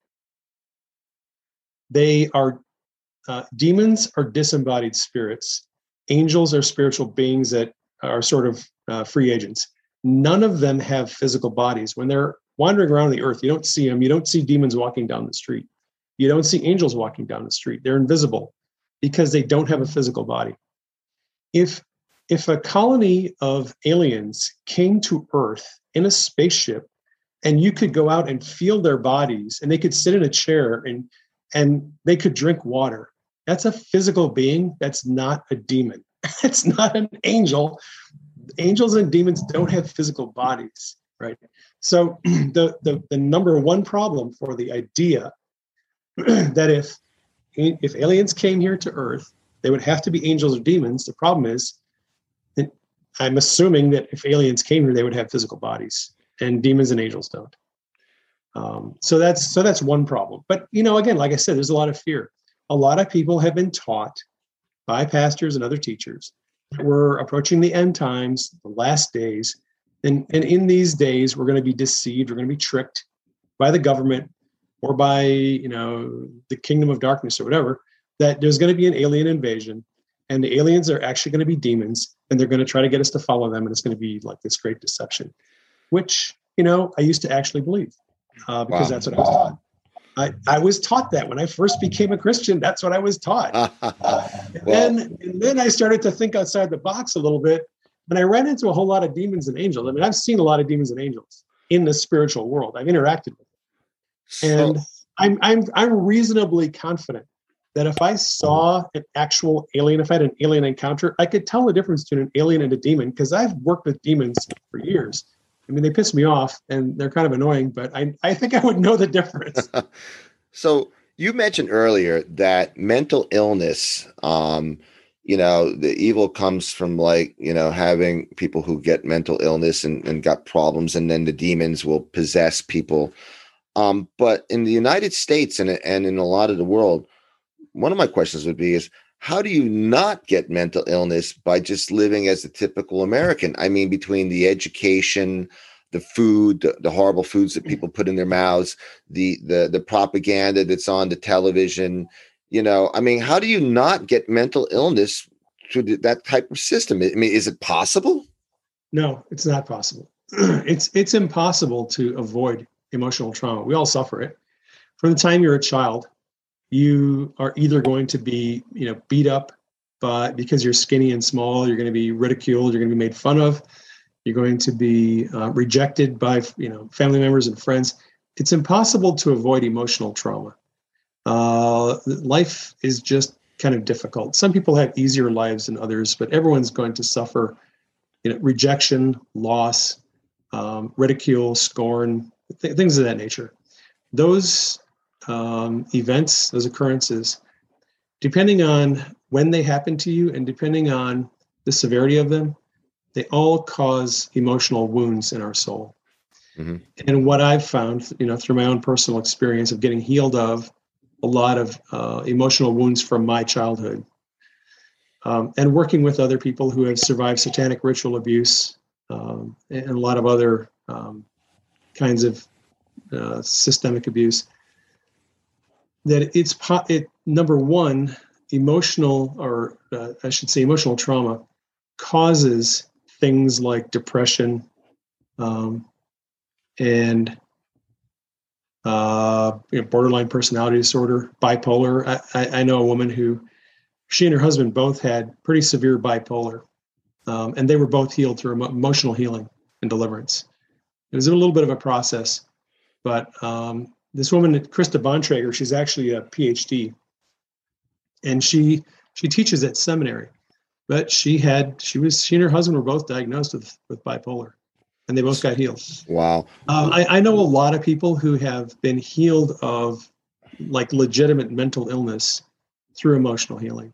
B: They are, uh, demons are disembodied spirits. Angels are spiritual beings that are sort of uh, free agents. None of them have physical bodies. When they're wandering around the earth, you don't see them. You don't see demons walking down the street. You don't see angels walking down the street. They're invisible because they don't have a physical body. If if a colony of aliens came to Earth in a spaceship and you could go out and feel their bodies and they could sit in a chair and and they could drink water, that's a physical being. That's not a demon. It's not an angel. Angels and demons don't have physical bodies, right? So the, the, the number one problem for the idea that if if aliens came here to Earth, they would have to be angels or demons. The problem is, I'm assuming that if aliens came here, they would have physical bodies, and demons and angels don't. Um, so that's so that's one problem. But you know, again, like I said, there's a lot of fear. A lot of people have been taught by pastors and other teachers that we're approaching the end times, the last days, and and in these days, we're going to be deceived, we're going to be tricked by the government or by you know the kingdom of darkness or whatever. That there's going to be an alien invasion, and the aliens are actually going to be demons, and they're going to try to get us to follow them, and it's going to be like this great deception, which, you know, I used to actually believe uh, because wow. That's what I was taught. I, I was taught that when I first became a Christian. That's what I was taught. well, and, then, and then I started to think outside the box a little bit, and I ran into a whole lot of demons and angels. I mean, I've seen a lot of demons and angels in the spiritual world. I've interacted with them. So, and I'm, I'm, I'm reasonably confident that if I saw an actual alien, if I had an alien encounter, I could tell the difference between an alien and a demon because I've worked with demons for years. I mean, they piss me off and they're kind of annoying, but I, I think I would know the difference.
A: So you mentioned earlier that mental illness, um, you know, the evil comes from like, you know, having people who get mental illness and, and got problems, and then the demons will possess people. Um, but in the United States and, and in a lot of the world, one of my questions would be is, how do you not get mental illness by just living as a typical American? I mean, between the education, the food, the, the horrible foods that people put in their mouths, the the the propaganda that's on the television. You know, I mean, how do you not get mental illness through that type of system? I mean, is it possible?
B: No, it's not possible. it's it's impossible to avoid emotional trauma. We all suffer it. From the time you're a child, you are either going to be, you know, beat up by because you're skinny and small. You're going to be ridiculed. You're going to be made fun of. You're going to be uh, rejected by, you know, family members and friends. It's impossible to avoid emotional trauma. Uh, life is just kind of difficult. Some people have easier lives than others, but everyone's going to suffer, you know, rejection, loss, um, ridicule, scorn, th- things of that nature. Those um, events, those occurrences, depending on when they happen to you and depending on the severity of them, they all cause emotional wounds in our soul. Mm-hmm. And what I've found, you know, through my own personal experience of getting healed of a lot of uh, emotional wounds from my childhood, um, and working with other people who have survived satanic ritual abuse um, and a lot of other um, kinds of uh, systemic abuse, that it's po- it number one, emotional, or uh, I should say emotional trauma causes things like depression um, and uh, you know, borderline personality disorder, bipolar. I, I, I know a woman who, she and her husband both had pretty severe bipolar, um, and they were both healed through emo- emotional healing and deliverance. It was a little bit of a process, but um, this woman, Krista Bontrager, she's actually a P H D, and she she teaches at seminary. But she had she was she and her husband were both diagnosed with with bipolar, and they both got healed.
A: Wow.
B: Uh, I, I know a lot of people who have been healed of like legitimate mental illness through emotional healing.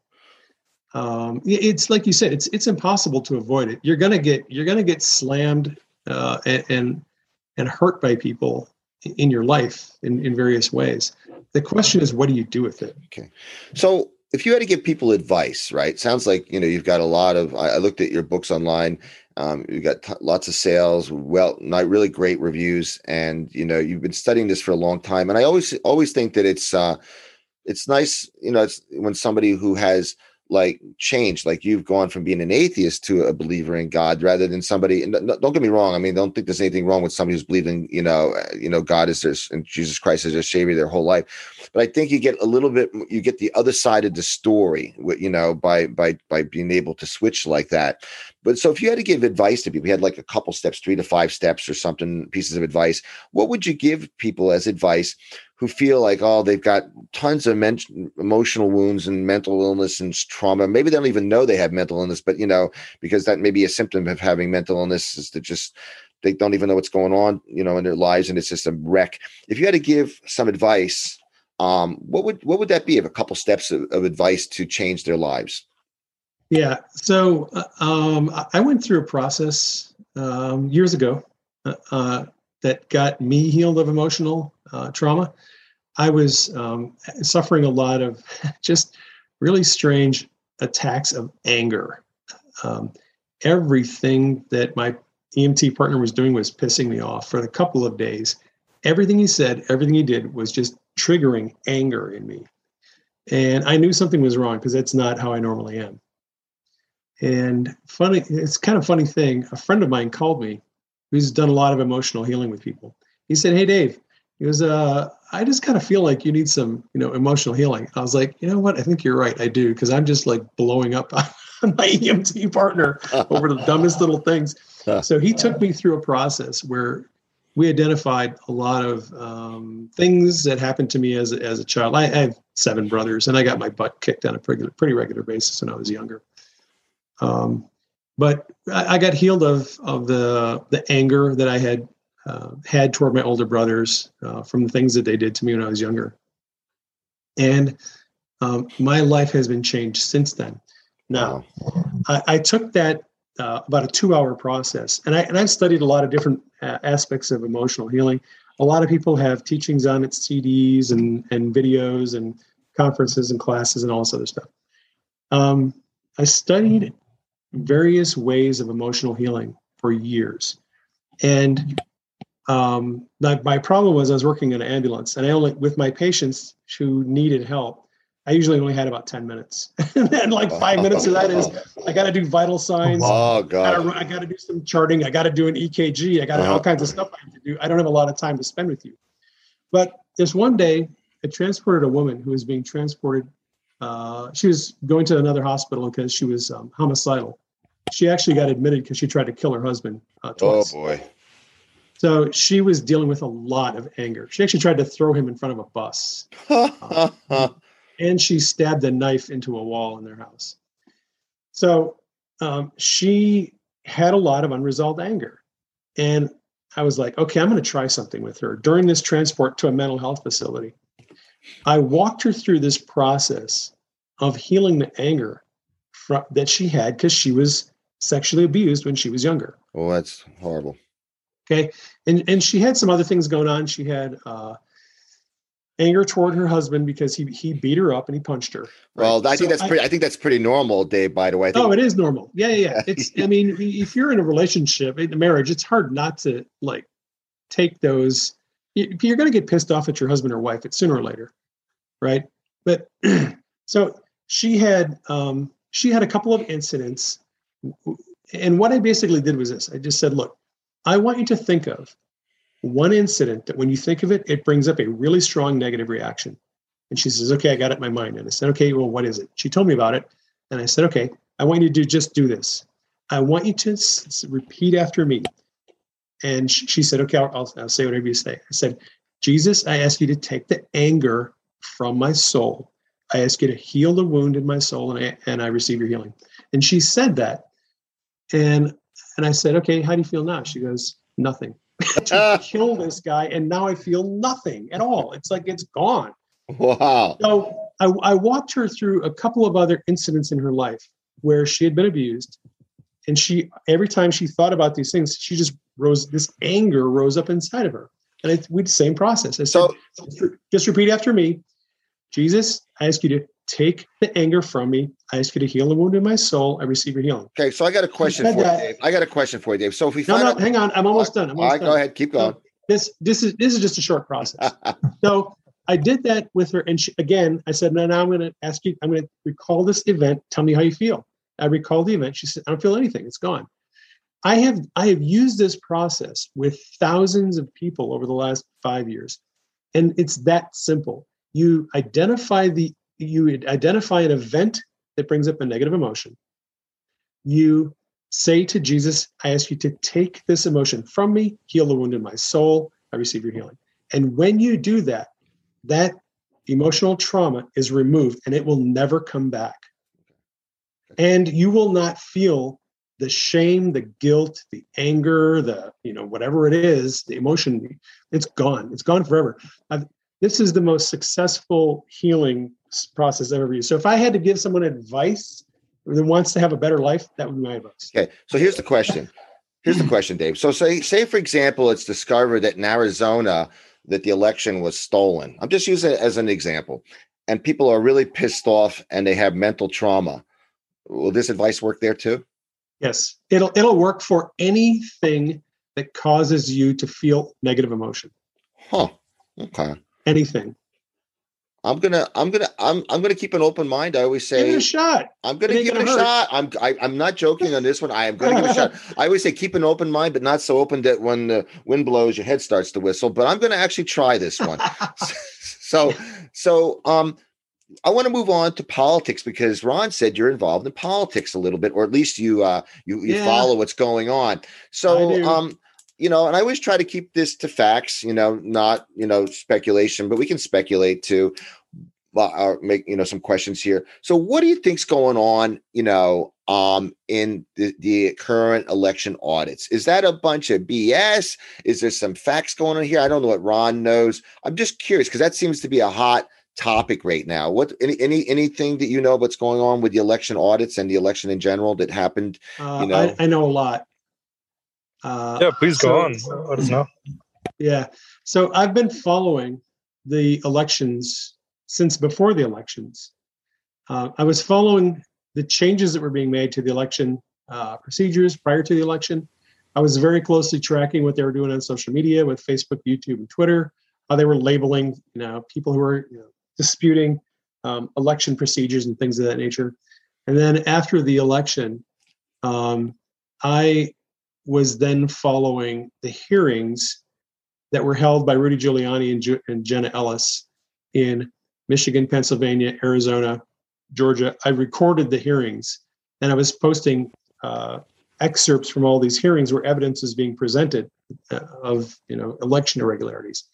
B: Um, it's like you said, it's it's impossible to avoid it. You're gonna get you're gonna get slammed uh, and, and and hurt by people in your life in, in various ways. The question is, what do you do with it?
A: Okay, so if you had to give people advice, right? Sounds like, you know, you've got a lot of. I, I looked at your books online. Um, you've got t- lots of sales, well, not really great reviews, and you know you've been studying this for a long time. And I always always think that it's uh, it's nice, you know, it's when somebody who has like changed, like you've gone from being an atheist to a believer in God, rather than somebody. And don't get me wrong. I mean, don't think there's anything wrong with somebody who's believing, you know, you know, God is their and Jesus Christ is their savior their whole life. But I think you get a little bit, you get the other side of the story, you know, by by by being able to switch like that. But so if you had to give advice to people, you had like a couple steps, three to five steps or something, pieces of advice, what would you give people as advice who feel like, oh, they've got tons of men- emotional wounds and mental illness and trauma? Maybe they don't even know they have mental illness, but, you know, because that may be a symptom of having mental illness is to just, they don't even know what's going on, you know, in their lives, and it's just a wreck. If you had to give some advice, um, what would what would that be of a couple steps of, of advice to change their lives?
B: Yeah. So uh, um, I went through a process um, years ago uh, uh, that got me healed of emotional uh, trauma. I was um, suffering a lot of just really strange attacks of anger. Um, everything that my E M T partner was doing was pissing me off for a couple of days. Everything he said, everything he did was just triggering anger in me. And I knew something was wrong because that's not how I normally am. And funny, it's kind of funny thing. A friend of mine called me who's done a lot of emotional healing with people. He said, "Hey, Dave," he goes, uh, "I just kind of feel like you need some, you know, emotional healing." I was like, "You know what? I think you're right. I do." Cause I'm just like blowing up on my E M T partner over the dumbest little things. So he took me through a process where we identified a lot of um, things that happened to me as a, as a child. I, I have seven brothers, and I got my butt kicked on a pretty, pretty regular basis when I was younger. Um, but I, I got healed of of the the anger that I had uh, had toward my older brothers uh, from the things that they did to me when I was younger, and um, my life has been changed since then. Now, wow. I, I took that uh, about a two hour process, and I and I've studied a lot of different uh, aspects of emotional healing. A lot of people have teachings on it, C Ds and and videos and conferences and classes and all this other stuff. Um, I studied various ways of emotional healing for years. And um, my, my problem was I was working in an ambulance, and I only, with my patients who needed help, I usually only had about ten minutes. And then like five minutes of that is, I got to do vital signs.
A: Oh God.
B: I got to do some charting. I got to do an E K G. I got uh-huh. all kinds of stuff I have to do. I don't have a lot of time to spend with you. But this one day, I transported a woman who was being transported. Uh, she was going to another hospital because she was um, homicidal. She actually got admitted because she tried to kill her husband uh, twice.
A: Oh boy.
B: So she was dealing with a lot of anger. She actually tried to throw him in front of a bus. um, and she stabbed a knife into a wall in their house. So um, she had a lot of unresolved anger. And I was like, okay, I'm going to try something with her. During this transport to a mental health facility, I walked her through this process of healing the anger fr- that she had because she was sexually abused when she was younger.
A: Oh, that's horrible.
B: Okay. And and she had some other things going on. She had uh, anger toward her husband because he he beat her up and he punched her. Right?
A: Well, I
B: so
A: think that's pretty I, I think that's pretty normal, Dave, by the way. I think,
B: oh, it is normal. Yeah, yeah, yeah. It's I mean, if you're in a relationship, in a marriage, it's hard not to like take those. You're going to get pissed off at your husband or wife. It's sooner or later. Right. But so she had um, she had a couple of incidents. And what I basically did was this. I just said, look, I want you to think of one incident that when you think of it, it brings up a really strong negative reaction. And she says, okay, I got it in my mind. And I said, okay, well, what is it? She told me about it. And I said, okay, I want you to do, just do this. I want you to s- s- repeat after me. And she, she said, okay, I'll, I'll, I'll say whatever you say. I said, Jesus, I ask you to take the anger from my soul. I ask you to heal the wound in my soul, and I, and I receive your healing. And she said that. And And I said, okay, how do you feel now? She goes, nothing. To kill this guy, and now I feel nothing at all. It's like it's gone.
A: Wow.
B: So I, I walked her through a couple of other incidents in her life where she had been abused. And she, every time she thought about these things, she just rose, this anger rose up inside of her. And it, we the same process. I said,
A: So,
B: just, just repeat after me. Jesus, I ask you to take the anger from me. I ask you to heal the wound in my soul. I receive your healing.
A: okay, so I got a question for
B: that.
A: you, Dave. I got a question for you, Dave. So if we
B: No,
A: find
B: no,
A: out,
B: hang on. I'm almost done. I'm
A: all
B: almost
A: right,
B: done.
A: go ahead, keep going.
B: So this, this is this is just a short process. So I did that with her, and she, again, I said, no, now I'm going to ask you. I'm going to recall this event. Tell me how you feel. I recall the event. She said, I don't feel anything. It's gone. I have I have used this process with thousands of people over the last five years, and it's that simple. You identify the you identify an event that brings up a negative emotion. You say to Jesus, I ask you to take this emotion from me, heal the wound in my soul, I receive your healing. And when you do that, that emotional trauma is removed and it will never come back. And you will not feel the shame, the guilt, the anger, the, you know, whatever it is, the emotion, it's gone. It's gone forever. I've, this is the most successful healing process I've ever used. So if I had to give someone advice that wants to have a better life, that would be my advice.
A: Okay. So here's the question. Here's the question, Dave. So say, say for example, it's discovered that in Arizona that the election was stolen. I'm just using it as an example. And people are really pissed off and they have mental trauma. Will this advice work there too?
B: Yes. It'll it'll work for anything that causes you to feel negative emotion.
A: Huh. Okay.
B: Anything.
A: I'm gonna, I'm gonna, I'm, I'm gonna keep an open mind. I always say,
B: give it a shot.
A: I'm gonna give it a hurt. shot. I'm, I, I'm not joking on this one. I am gonna give it a shot. I always say keep an open mind, but not so open that when the wind blows, your head starts to whistle. But I'm gonna actually try this one. so, so, um, I want to move on to politics because Ron said you're involved in politics a little bit, or at least you, uh, you, you
B: yeah.
A: follow what's going on. So, um. You know, and I always try to keep this to facts, you know, not, you know, speculation, but we can speculate too, or make, you know, some questions here. So what do you think's going on, you know, um, in the, the current election audits? Is that a bunch of B S? Is there some facts going on here? I don't know what Ron knows. I'm just curious because that seems to be a hot topic right now. What, any, any, anything that you know what's going on with the election audits and the election in general that happened,
B: Uh,
A: you know?
B: I, I know a lot. Uh,
C: yeah, please go
B: so,
C: on. Let us know.
B: Yeah. So I've been following the elections since before the elections. Uh, I was following the changes that were being made to the election uh, procedures prior to the election. I was very closely tracking what they were doing on social media with Facebook, YouTube, and Twitter, how they were labeling, you know, people who were you know, disputing um, election procedures and things of that nature. And then after the election, um, I was then following the hearings that were held by Rudy Giuliani and, Ju- and Jenna Ellis in Michigan, Pennsylvania, Arizona, Georgia. I recorded the hearings, and I was posting uh, excerpts from all these hearings where evidence is being presented uh, of you know election irregularities.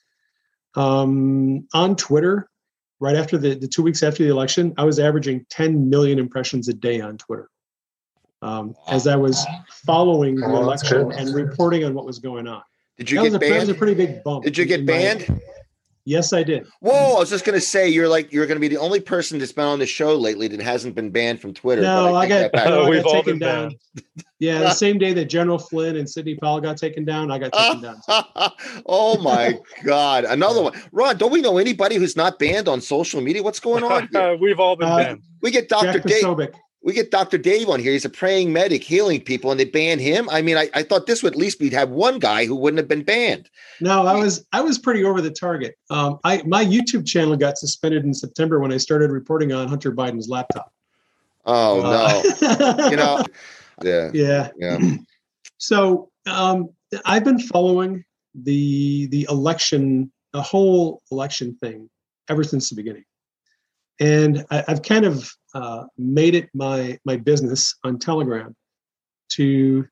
B: Um, on Twitter, right after the, the two weeks after the election, I was averaging ten million impressions a day on Twitter um, as I was following the
C: Oh, that's
B: election
C: cool.
B: and reporting on what was going on.
A: Did you
B: That was,
A: get
B: a, that was a
A: banned?
B: pretty big bump.
A: Did you
B: in-
A: get
B: in my-
A: banned?
B: Yes, I did.
A: Whoa, I was just going to say, you're like, you're going to be the only person that's been on the show lately that hasn't been banned from Twitter.
B: No,
A: but I,
B: I
A: take
B: got,
A: that back.
B: no, I
C: We've
B: got
C: all
B: taken
C: been
B: down.
C: banned.
B: Yeah, the same day that General Flynn and Sidney Powell got taken down, I got taken down. too.
A: Oh my God. Another one. Ron, don't we know anybody who's not banned on social media? What's going on here?
C: We've all been
B: Uh,
C: banned.
A: We get Doctor
B: Jack
A: Dave.
B: Posobiec.
A: We get Doctor Dave on here. He's a praying medic healing people, and they ban him. I mean, I, I thought this would at least we'd have one guy who wouldn't have been banned.
B: No, I was I was pretty over the target. Um, I my YouTube channel got suspended in September when I started reporting on Hunter Biden's laptop.
A: Oh no.
B: Uh,
A: You know, yeah.
B: yeah.
A: Yeah.
B: So um, I've been following the the election, the whole election thing, ever since the beginning, and I, I've kind of uh, made it my my business on Telegram to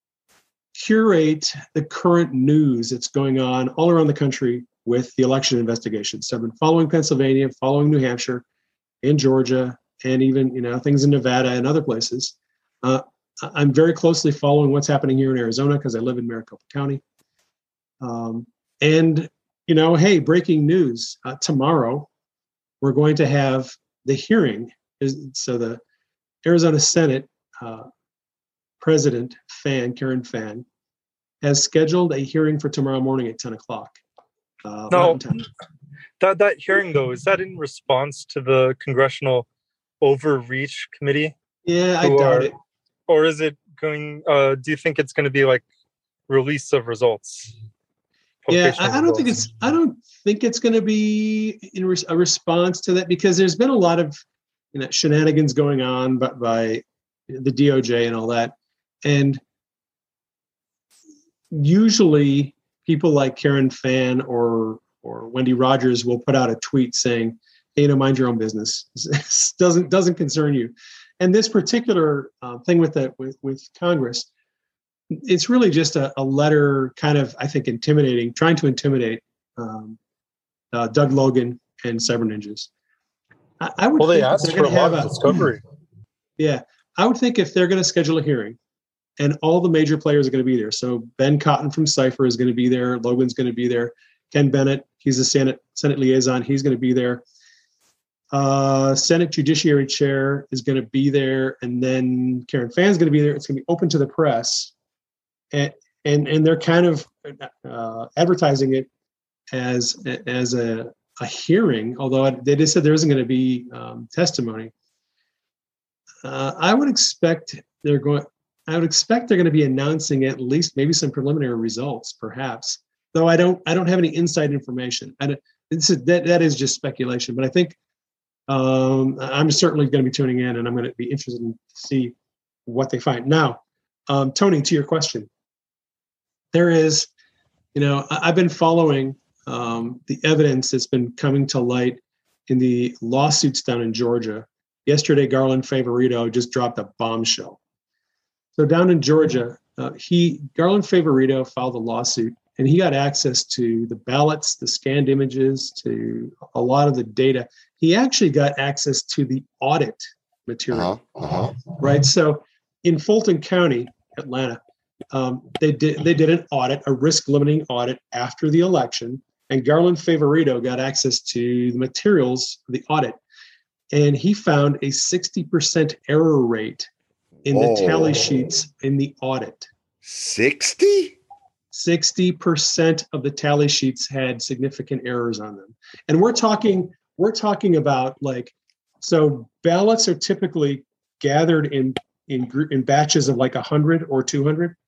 B: curate the current news that's going on all around the country with the election investigations. So I've been following Pennsylvania, following New Hampshire, and Georgia, and even you know things in Nevada and other places. Uh, I'm very closely following what's happening here in Arizona because I live in Maricopa County. Um, and, you know, hey, breaking news. Uh, tomorrow, we're going to have the hearing. So the Arizona Senate uh, President Fan, Karen Fan, has scheduled a hearing for tomorrow morning at ten o'clock. Uh,
C: No,
B: Mountain Time.
C: that, that hearing, though, is that in response to the Congressional Overreach Committee?
B: Yeah, I
C: Who
B: doubt
C: are-
B: it.
C: Or is it going, uh, do you think it's going to be like release of results?
B: Yeah,
C: Publication of
B: I, I don't think
C: results?
B: it's. I don't think it's going to be in res- a response to that because there's been a lot of, you know, shenanigans going on, but by the D O J and all that, and usually people like Karen Fan or or Wendy Rogers will put out a tweet saying, "Hey, you know, mind your own business. This doesn't doesn't concern you." And this particular uh, thing with the with, with Congress, it's really just a, a letter, kind of I think intimidating, trying to intimidate um, uh, Doug Logan and Cyber Ninjas. I, I would
C: Well, they
B: think if
C: asked
B: they're
C: for a
B: going to have
C: lot of
B: a
C: discovery.
B: yeah, I would think if they're going to schedule a hearing, and all the major players are going to be there. So Ben Cotton from Cypher is going to be there. Logan's going to be there. Ken Bennett, he's the Senate Senate liaison. He's going to be there. Uh, Senate Judiciary Chair is going to be there, and then Karen Fan's going to be there. It's going to be open to the press, and and and they're kind of uh, advertising it as as a a hearing. Although they just said there isn't going to be um, testimony. Uh, I would expect they're going. I would expect they're going to be announcing at least maybe some preliminary results, perhaps. Though I don't. I don't have any inside information. I don't, it's a, that that is just speculation. But I think. Um, I'm certainly going to be tuning in, and I'm going to be interested in to see what they find. Now, um, Tony, to your question, there is, you know, I, I've been following um, the evidence that's been coming to light in the lawsuits down in Georgia. Yesterday, Garland Favorito just dropped a bombshell. So down in Georgia, uh, he Garland Favorito filed a lawsuit, and he got access to the ballots, the scanned images, to a lot of the data. He actually got access to the audit material,
A: Uh-huh. Uh-huh.
B: right? So in Fulton County, Atlanta, um, they did they did an audit, a risk limiting audit after the election, and Garland Favorito got access to the materials of the audit, and he found a sixty percent error rate in the tally
A: Whoa.
B: sheets in the audit.
A: sixty?
B: sixty percent of the tally sheets had significant errors on them. And we're talking, we're talking about like, so ballots are typically gathered in in group in batches of like one hundred or two hundred.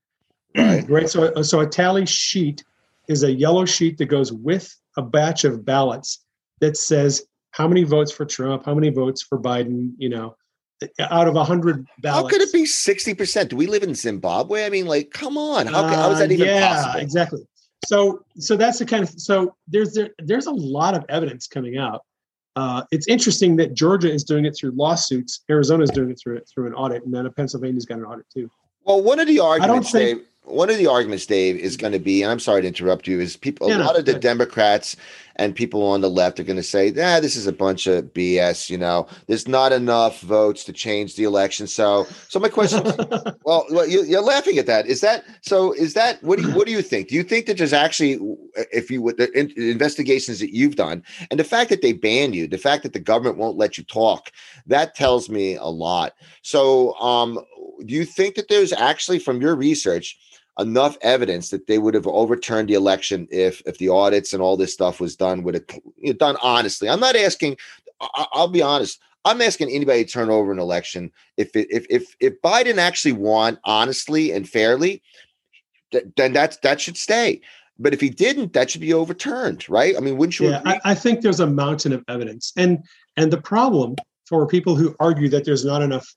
A: Right.
B: Right. So, so a tally sheet is a yellow sheet that goes with a batch of ballots that says how many votes for Trump, how many votes for Biden, you know, out of a hundred ballots.
A: How could it be sixty percent? Do we live in Zimbabwe? I mean, like, come on. How,
B: uh,
A: how is that even
B: yeah,
A: possible?
B: Exactly. So, so that's the kind of, so there's, there, there's a lot of evidence coming out. Uh, it's interesting that Georgia is doing it through lawsuits. Arizona is doing it through through an audit, and then Pennsylvania's got an audit too.
A: Well, one of the arguments,
B: think,
A: Dave, one of the arguments, Dave, is going to be, and I'm sorry to interrupt you, is people, a
B: yeah,
A: lot
B: no,
A: of the
B: right.
A: Democrats and people on the left are going to say, nah, this is a bunch of B S, you know, there's not enough votes to change the election. So, so my question, well, well you, you're laughing at that. Is that, so is that, what do you, what do you think? Do you think that there's actually, if you would, the in, investigations that you've done, and the fact that they ban you, the fact that the government won't let you talk, that tells me a lot. So, um, do you think that there's actually, from your research, enough evidence that they would have overturned the election if if the audits and all this stuff was done with it, you know, done honestly? I'm not asking. I, I'll be honest. I'm asking anybody to turn over an election if it, if if if Biden actually won honestly and fairly, th- then that's that should stay. But if he didn't, that should be overturned, right? I mean, wouldn't you
B: Yeah,
A: agree?
B: I, I think there's a mountain of evidence, and and the problem for people who argue that there's not enough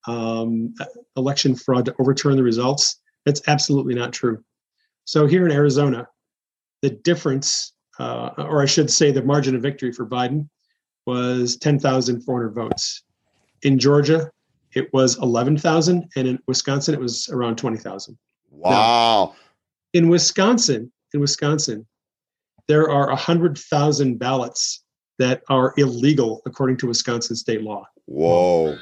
B: um, election fraud to overturn the results, that's absolutely not true. So here in Arizona, the difference, uh, or I should say the margin of victory for Biden was ten thousand four hundred votes. In Georgia, it was eleven thousand, and in Wisconsin, it was around twenty thousand.
A: Wow.
B: Now, in Wisconsin, in Wisconsin, there are one hundred thousand ballots that are illegal according to Wisconsin state law.
A: Whoa.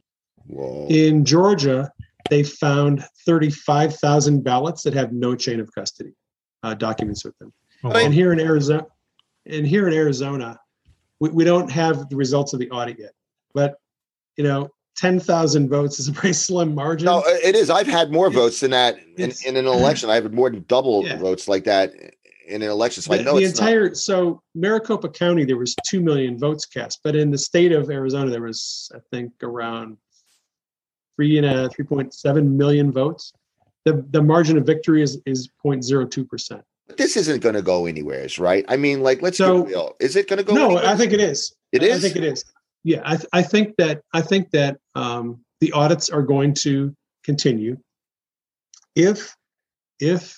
A: Whoa.
B: In Georgia, they found thirty-five thousand ballots that have no chain of custody uh, documents with them.
C: Oh,
B: And
C: wow.
B: here in Arizona, and here in Arizona, we, we don't have the results of the audit yet. But you know, ten thousand votes is a pretty slim margin.
A: No, it is. I've had more votes than that in,
B: It's-
A: in an election. I've had more than double
B: Yeah.
A: votes like that in an election. So
B: the,
A: I know
B: the
A: it's
B: entire
A: not.
B: so Maricopa County, there was two million votes cast, but in the state of Arizona, there was, I think, around three and a three point seven million votes. The the margin of victory is is zero point zero two percent.
A: But this isn't going to go anywhere, right? I mean, like, let's
B: So-
A: get real. Is it going to go?
B: No,
A: anywhere?
B: I think it is.
A: It
B: I
A: is?
B: think it is. Yeah, I, th- I think that I think that um, the audits are going to continue. If if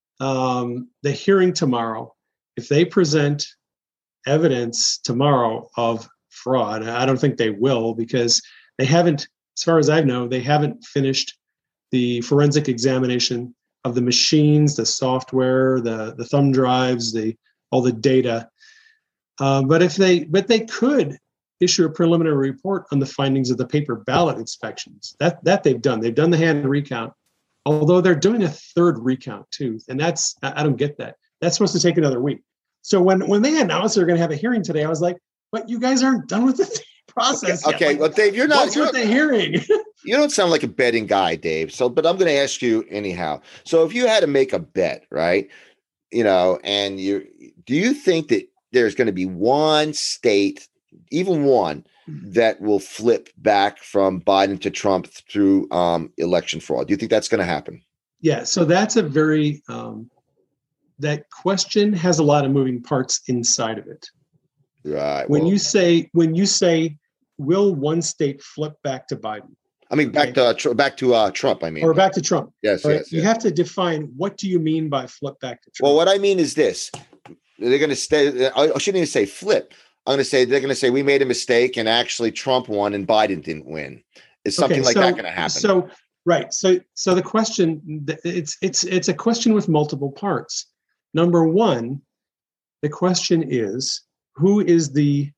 B: um, the hearing tomorrow, if they present evidence tomorrow of fraud, I don't think they will, because they haven't, as far as I know, they haven't finished the forensic examination of the machines, the software, the the thumb drives, the all the data. Uh, but if they, but they could issue a preliminary report on the findings of the paper ballot inspections. That that they've done. They've done the hand recount, although they're doing a third recount too, and that's I, I don't get that. That's supposed to take another week. So when when they announced they're going to have a hearing today, I was like, "But you guys aren't done with the process
A: Okay,
B: yet."
A: okay.
B: Like,
A: Well, Dave, you're not.
B: what's
A: You're
B: with
A: not
B: the hearing?
A: you don't sound like a betting guy, Dave. So, but I'm going to ask you anyhow. So, if you had to make a bet, right? You know, and you do you think that there's going to be one state, even one, that will flip back from Biden to Trump through um, election fraud? Do you think that's going to happen?
B: Yeah, so that's a very um, that question has a lot of moving parts inside of it.
A: Right.
B: When
A: well,
B: you say when you say, will one state flip back to Biden
A: I mean, back
B: okay.
A: to uh, tr- back to uh, Trump. I mean,
B: or back to Trump?
A: yes,
B: Right?
A: yes,
B: You
A: yes.
B: have to define, what do you mean by flip back to Trump?
A: Well, what I mean is this: they're going to stay. I shouldn't even say flip. I'm going to say they're going to say we made a mistake, and actually Trump won and Biden didn't win. Is something
B: Okay,
A: like
B: so-
A: that going to happen?
B: So right. So so the question, it's it's it's a question with multiple parts. Number one, the question is, who is the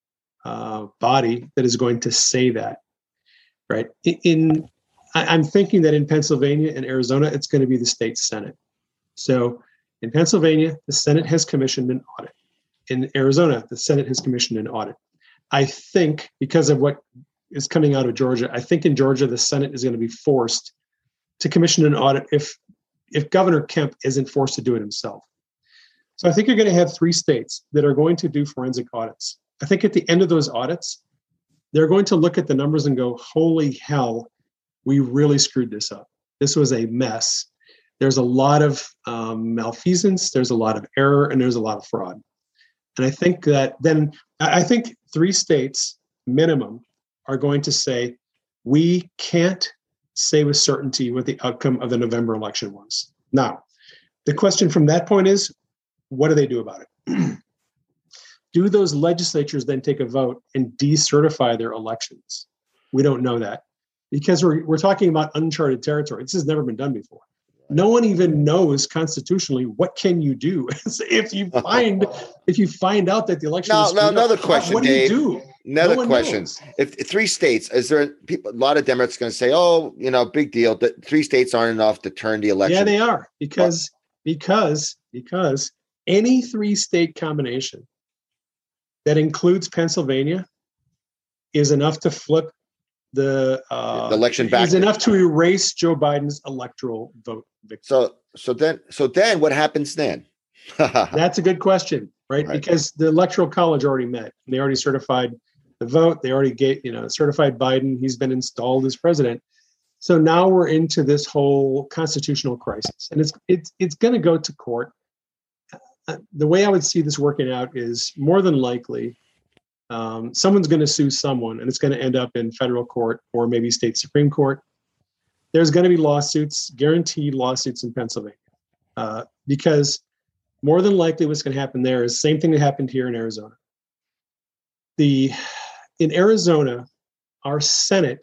B: uh, body that is going to say that? Right. In, in I, I'm thinking that in Pennsylvania and Arizona, it's going to be the state Senate. So in Pennsylvania, the Senate has commissioned an audit. In Arizona, the Senate has commissioned an audit. I think because of what is coming out of Georgia, I think in Georgia, the Senate is going to be forced to commission an audit if if Governor Kemp isn't forced to do it himself. So I think you're going to have three states that are going to do forensic audits. I think at the end of those audits, they're going to look at the numbers and go, holy hell, we really screwed this up. This was a mess. there's a lot of um, malfeasance, there's a lot of error, and there's a lot of fraud. And I think that then, I think three states minimum are going to say, we can't say with certainty what the outcome of the November election was. Now, the question from that point is, what do they do about it? Do those legislatures then take a vote and decertify their elections? We don't know that because we're, we're talking about uncharted territory. This has never been done before. No one even knows constitutionally what can you do if you find if you find out that the election.
A: No,
B: was
A: no, another
B: up.
A: question,
B: what do
A: Dave.
B: you do?
A: Another
B: no
A: question.
B: Knows.
A: If three states, is there people? A lot of Democrats going to say, "Oh, you know, big deal. That three states aren't enough to turn the election."
B: Yeah, they are because what? because because any three-state combination that includes Pennsylvania is enough to flip the, uh,
A: the election back.
B: Is enough to erase Joe Biden's electoral vote victory.
A: So, so then, so then, what happens then?
B: That's a good question, right? right? Because the Electoral College already met. They already certified the vote. They already gave, you know, certified Biden. He's been installed as president. So now we're into this whole constitutional crisis, and it's it's it's going to go to court. Uh, the way I would see this working out is more than likely um, someone's going to sue someone, and it's going to end up in federal court or maybe state Supreme Court. There's going to be lawsuits, guaranteed lawsuits in Pennsylvania, uh, because more than likely what's going to happen there is the same thing that happened here in Arizona. The in Arizona, our Senate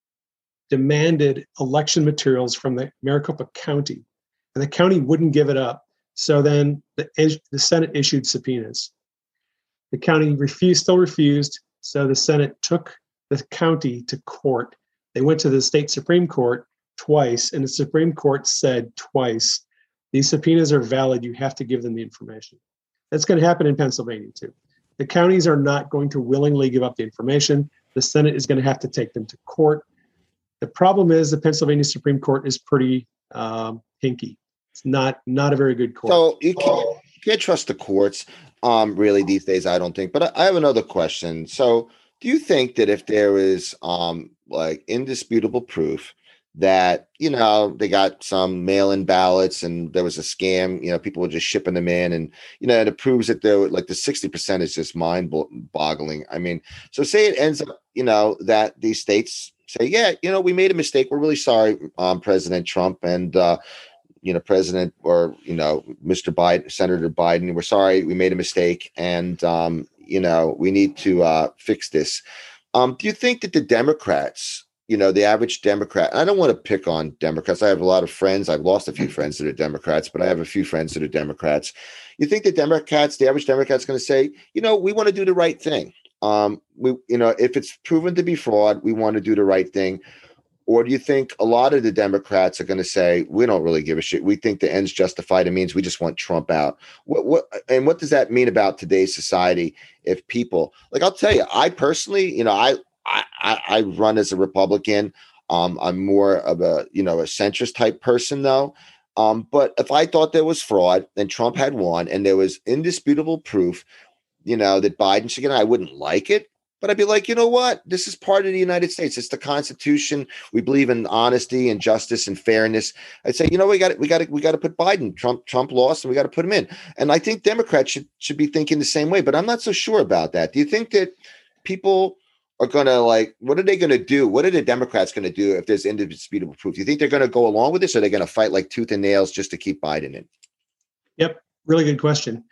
B: demanded election materials from the Maricopa County, and the county wouldn't give it up. So then the, the Senate issued subpoenas. The county refused, still refused. So the Senate took the county to court. They went to the state Supreme Court twice, and the Supreme Court said twice, these subpoenas are valid. You have to give them the information. That's going to happen in Pennsylvania too. The counties are not going to willingly give up the information. The Senate is going to have to take them to court. The problem is the Pennsylvania Supreme Court is pretty um, hinky. It's not not a very good court.
A: So you can't, you can't trust the courts um, really these days, I don't think. But I, I have another question. So do you think that if there is um, like indisputable proof that, you know, they got some mail-in ballots and there was a scam, you know, people were just shipping them in, and, you know, and it proves that they're like the sixty percent is just mind boggling. I mean, so say it ends up, you know, that these states say, yeah, you know, we made a mistake. We're really sorry, um, President Trump and, uh, you know, President or, you know, Mister Biden, Senator Biden, we're sorry, we made a mistake. And, um, you know, we need to uh, fix this. Um, do you think that the Democrats, you know, the average Democrat, I don't want to pick on Democrats. I have a lot of friends. I've lost a few friends that are Democrats, but I have a few friends that are Democrats. You think the Democrats, the average Democrat's going to say, you know, we want to do the right thing. Um, we, you know, if it's proven to be fraud, we want to do the right thing. Or do you think a lot of the Democrats are going to say, we don't really give a shit. We think the ends justify the means. We just want Trump out. What, what, and what does that mean about today's society? If people, like, I'll tell you, I personally, you know, I, I, I run as a Republican. Um, I'm more of a, you know, a centrist type person though. Um, but if I thought there was fraud and Trump had won and there was indisputable proof, you know, that Biden should get, I wouldn't like it. But I'd be like, you know what? This is part of the United States. It's the Constitution. We believe in honesty and justice and fairness. I'd say, you know, we got we got to we got to put Biden. Trump Trump lost, and we got to put him in. And I think Democrats should should be thinking the same way. But I'm not so sure about that. Do you think that people are going to, like, what are they going to do? What are the Democrats going to do if there's indisputable proof? Do you think they're going to go along with this, or are they going to fight like tooth and nails just to keep Biden in?
B: Yep, really good question.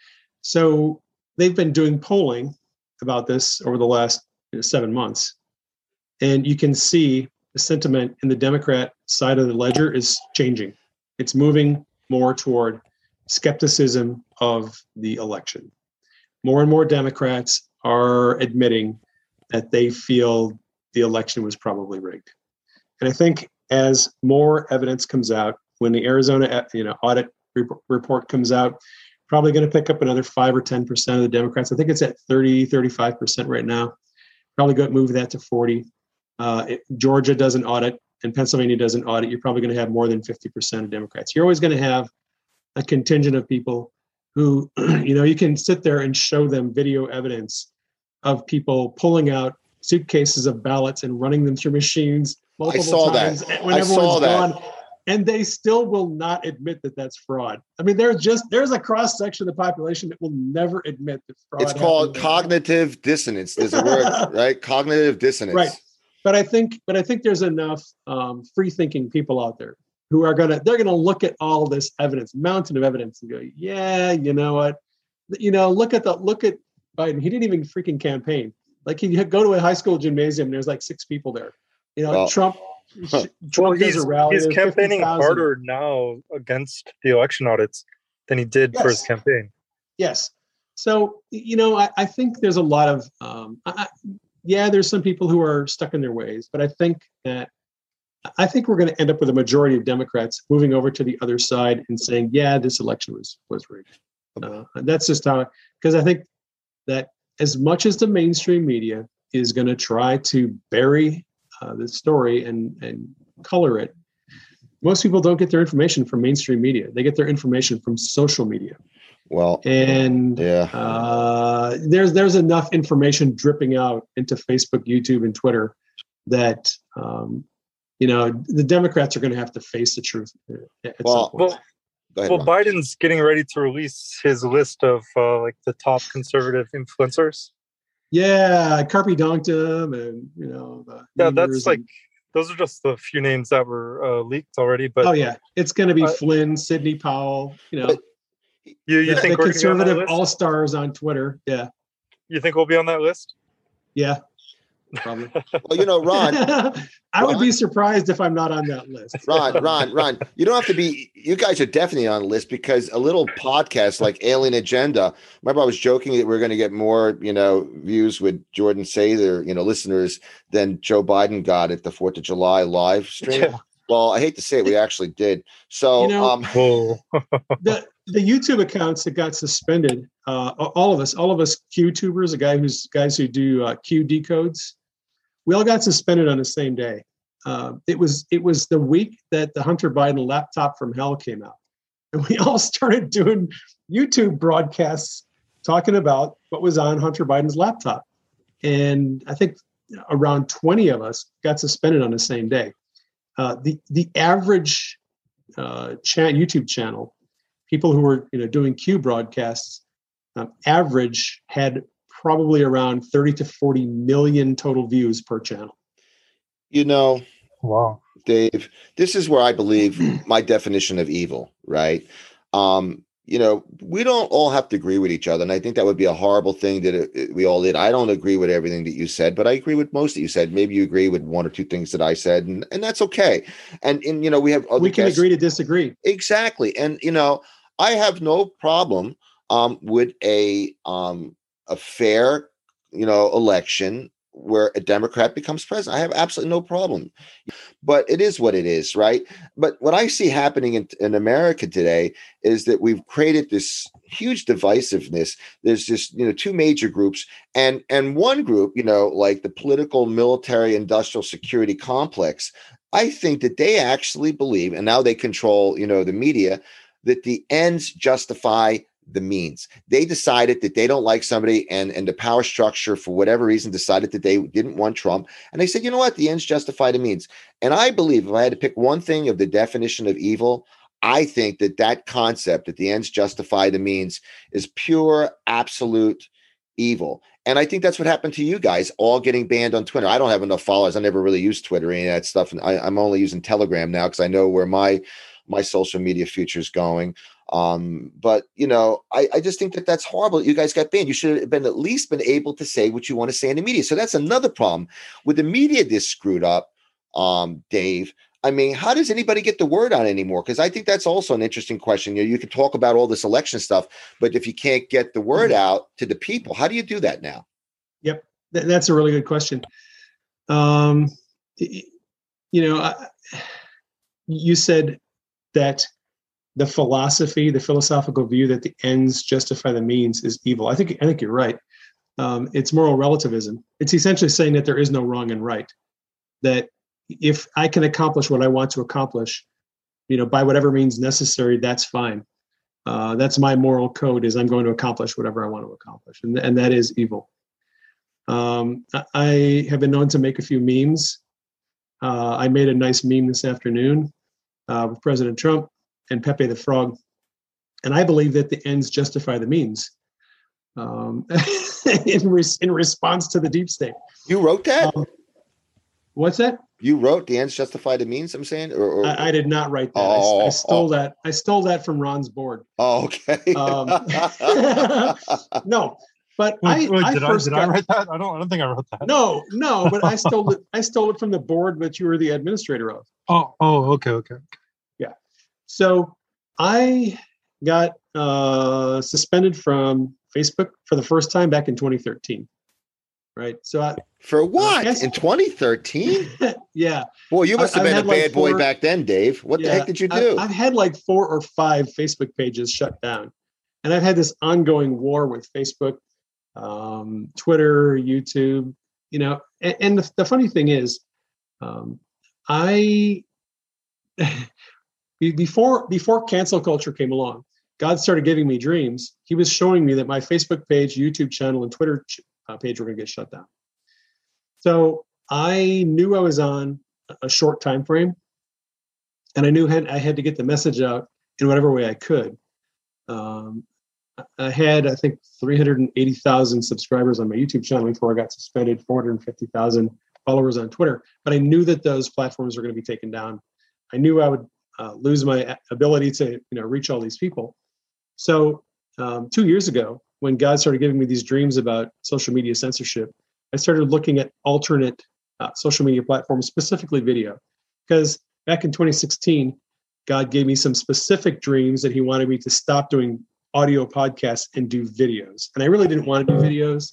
B: So they've been doing polling about this over the last you know, seven months. And you can see the sentiment in the Democrat side of the ledger is changing. It's moving more toward skepticism of the election. More and more Democrats are admitting that they feel the election was probably rigged. And I think as more evidence comes out, when the Arizona you know, audit report comes out, probably going to pick up another five or ten percent of the Democrats. I think it's at thirty, thirty-five percent right now. Probably going to move that to forty. Uh, if Georgia does an audit and Pennsylvania does an audit, you're probably going to have more than fifty percent of Democrats. You're always going to have a contingent of people who, you know, you can sit there and show them video evidence of people pulling out suitcases of ballots and running them through machines multiple
A: I saw
B: times
A: that.
B: when
A: I
B: everyone's
A: saw that.
B: gone. and they still will not admit that that's fraud. I mean, there's just there's a cross section of the population that will never admit that fraud.
A: It's called
B: happened.
A: cognitive dissonance. There's a word, right? Cognitive dissonance.
B: Right. But I think, but I think there's enough um, free-thinking people out there who are gonna they're gonna look at all this evidence, mountain of evidence, and go, yeah, you know what, you know, look at the look at Biden. He didn't even freaking campaign. Like, he go to a high school gymnasium, and there's like six people there. You know,
A: well,
B: Trump.
C: Well,
B: Trump
C: he's,
B: does a rally,
C: he's campaigning
B: fifty thousand.
C: harder now against the election audits than he did
B: Yes.
C: for his campaign.
B: Yes. So, you know, I, I think there's a lot of, um, I, yeah, there's some people who are stuck in their ways, but I think that, I think we're going to end up with a majority of Democrats moving over to the other side and saying, yeah, this election was, was rigged. Uh, and that's just how, because I think that as much as the mainstream media is going to try to bury uh, the story and, and color it, most people don't get their information from mainstream media. They get their information from social media.
A: Well,
B: and
A: yeah,
B: uh, there's there's enough information dripping out into Facebook, YouTube, and Twitter that um, you know the Democrats are going to have to face the truth at
A: well,
B: some point.
C: Well,
A: go ahead,
C: well,
A: Ron.
C: Biden's getting ready to release his list of uh, like the top conservative influencers.
B: Yeah, Carpy donked him, and you know, the
C: Yeah,
B: memers
C: that's like
B: and-
C: those are just the few names that were uh, leaked already. But
B: oh yeah, it's going to be
C: uh,
B: Flynn, Sidney Powell, you know,
A: But-
C: you you
B: the,
C: think
B: the
C: we're gonna be on that
B: conservative
C: list?
B: all stars on Twitter. Yeah,
C: You think we'll be on that list?
B: yeah, probably.
A: Well, you know, Ron,
B: I would be
A: Ron-
B: surprised if I'm not on that list.
A: Ron, Ron, Ron, you don't have to be, you guys are definitely on the list because a little podcast like Alien Agenda, remember I was joking that we are going to get more, you know, views with Jordan Sather, you know, listeners than Joe Biden got at the fourth of July live stream.
C: Yeah.
A: Well, I hate to say it, we actually did. So,
B: You know-
A: um,
C: Whoa.
B: the the YouTube accounts that got suspended, uh, all of us, all of us Q-tubers, the guy who's guys who do uh, Q decodes, we all got suspended on the same day. Uh, it was it was the week that the Hunter Biden laptop from hell came out, and we all started doing YouTube broadcasts talking about what was on Hunter Biden's laptop. And I think around twenty of us got suspended on the same day. Uh, the the average uh, cha- YouTube channel, people who were you know doing Q broadcasts, um, average had probably around thirty to forty million total views per channel.
A: you know,
C: Wow.
A: Dave, this is where I believe my definition of evil, right? Um, you know, we don't all have to agree with each other. And I think that would be a horrible thing that it, it- we all did. I don't agree with everything that you said, but I agree with most that you said. Maybe you agree with one or two things that I said, and, and that's okay. And, and, you know, we have other
B: We can
A: guests-
B: agree to disagree.
A: Exactly. And, you know, I have no problem um, with a um, a fair, you know, election where a Democrat becomes president. I have absolutely no problem. But it is what it is, right? But what I see happening in, in America today is that we've created this huge divisiveness. There's just, you know, two major groups, and and one group, you know, like the political, military, industrial security complex. I think that they actually believe, and now they control, you know, the media, that the ends justify the means. They decided that they don't like somebody, and, and the power structure, for whatever reason, decided that they didn't want Trump. And they said, you know what? The ends justify the means. And I believe if I had to pick one thing of the definition of evil, I think that that concept that the ends justify the means is pure, absolute evil. And I think that's what happened to you guys, all getting banned on Twitter. I don't have enough followers. I never really used Twitter or any of that stuff. And I, I'm only using Telegram now because I know where my my social media future is going. Um, but, you know, I, I just think that that's horrible. You guys got banned. You should have been at least been able to say what you want to say in the media. So that's another problem with the media this screwed up, um, Dave. I mean, how does anybody get the word out anymore? Because I think that's also an interesting question. You know, you can talk about all this election stuff, but if you can't get the word out to the people, how do you do that now?
B: Yep, Th- that's a really good question. Um, y- you know, I, you said that the philosophy, the philosophical view that the ends justify the means is evil. I think I think you're right. Um, it's moral relativism. It's essentially saying that there is no wrong and right. That if I can accomplish what I want to accomplish, you know, by whatever means necessary, that's fine. Uh, that's my moral code. Is I'm going to accomplish whatever I want to accomplish, and and that is evil. Um, I have been known to make a few memes. Uh, I made a nice meme this afternoon. uh, with President Trump and Pepe the Frog. And I believe that the ends justify the means um, in, res- in response to the deep state.
A: You wrote that? Um,
B: what's that?
A: You wrote the ends justify the means, I'm saying? Or, or
B: I, I did not write that. Oh, I, I stole oh. that. I stole that from Ron's board.
A: Oh, okay.
B: um, no, but
C: wait,
B: I,
C: wait,
B: I
C: did
B: first
C: I, did
B: got,
C: I write that? I don't I don't think I wrote that.
B: No, no, but I stole it. I stole it from the board that you were the administrator of.
C: Oh, oh, okay, okay.
B: Yeah. So I got uh, suspended from Facebook for the first time back in twenty thirteen. Right. So I,
A: for what uh, in twenty thirteen?
B: Yeah.
A: Boy, you must have
B: I,
A: been a
B: like
A: bad
B: four,
A: boy back then, Dave. What yeah, the heck did you do?
B: I, I've had like four or five Facebook pages shut down, and I've had this ongoing war with Facebook, um, Twitter, YouTube. You know, and, and the, the funny thing is, um, I before before cancel culture came along, God started giving me dreams. He was showing me that my Facebook page, YouTube channel, and Twitter ch- uh, page were going to get shut down. So I knew I was on a short time frame, and I knew had, I had to get the message out in whatever way I could. Um, I had, I think, three hundred eighty thousand subscribers on my YouTube channel before I got suspended, four hundred fifty thousand followers on Twitter. But I knew that those platforms were going to be taken down. I knew I would uh, lose my ability to, you know, reach all these people. So um, two years ago, when God started giving me these dreams about social media censorship, I started looking at alternate uh, social media platforms, specifically video. Because back in twenty sixteen, God gave me some specific dreams that he wanted me to stop doing audio podcasts and do videos. And I really didn't want to do videos,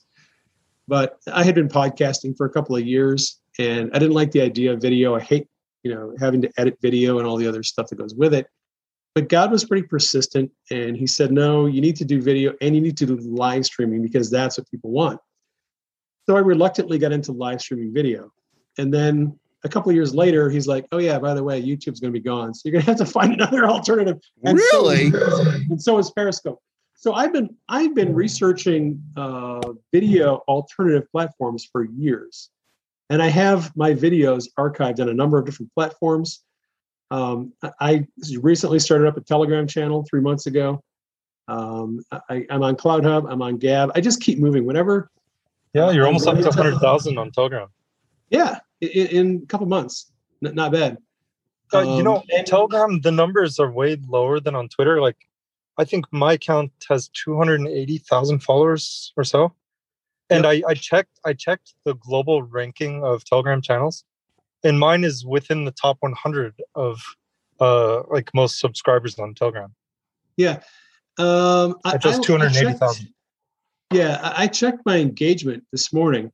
B: but I had been podcasting for a couple of years, and I didn't like the idea of video. I hate, you know, having to edit video and all the other stuff that goes with it. But God was pretty persistent, and he said, no, you need to do video and you need to do live streaming because that's what people want. So I reluctantly got into live streaming video. And then a couple of years later, he's like, oh yeah, by the way, YouTube's going to be gone. So you're going to have to find another alternative. And
A: really?
B: So is, and so is Periscope. So I've been, I've been researching uh, video alternative platforms for years. And I have my videos archived on a number of different platforms. Um, I recently started up a Telegram channel three months ago. Um, I, I'm on CloudHub. I'm on Gab. I just keep moving. Whenever.
C: Yeah, you're almost up to one hundred thousand on Telegram.
B: Yeah, in, in a couple months. N- not bad.
C: Uh, um, you know, and Telegram, the numbers are way lower than on Twitter. Like, I think my account has two hundred eighty thousand followers or so. And yep. I, I checked I checked the global ranking of Telegram channels, and mine is within the top one hundred of uh, like most subscribers on Telegram.
B: Yeah. Um,
C: I, just two hundred eighty thousand.
B: Yeah, I checked my engagement this morning,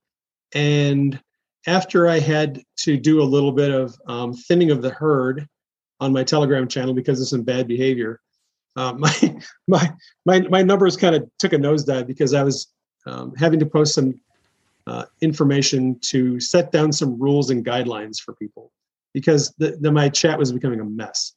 B: and after I had to do a little bit of um, thinning of the herd on my Telegram channel because of some bad behavior, uh, my my my my numbers kind of took a nosedive because I was um, having to post some uh, information to set down some rules and guidelines for people because the, the, my chat was becoming a mess.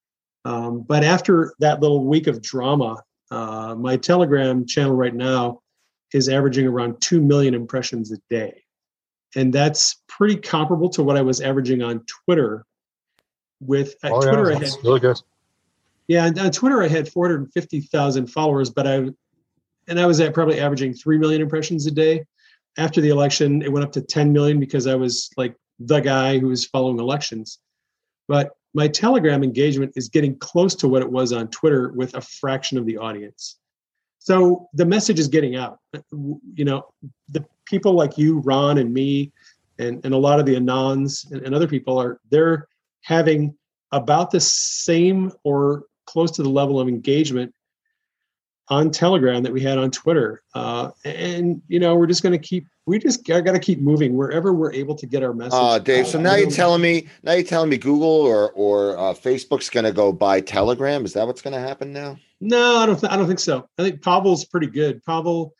B: Um, but after that little week of drama, uh, my Telegram channel right now is averaging around two million impressions a day. And that's pretty comparable to what I was averaging on Twitter. With at
C: oh,
B: Twitter,
C: yeah,
B: I had
C: really good.
B: Yeah, on, on Twitter I had four hundred fifty thousand followers, but I and I was at probably averaging three million impressions a day. After the election, it went up to ten million because I was like the guy who was following elections. But my Telegram engagement is getting close to what it was on Twitter with a fraction of the audience. So the message is getting out. You know, the people like you, Ron, and me, and, and a lot of the Anons and, and other people are, they're having about the same or close to the level of engagement on Telegram that we had on Twitter. Uh, and, you know, we're just going to keep, we just got to keep moving wherever we're able to get our message.
A: Uh, Dave, so now you're telling me, now you're telling me Google or, or uh, Facebook's going to go buy Telegram. Is that what's going to happen now?
B: No, I don't. Th- I don't think so. I think Pavel's pretty good. Pavel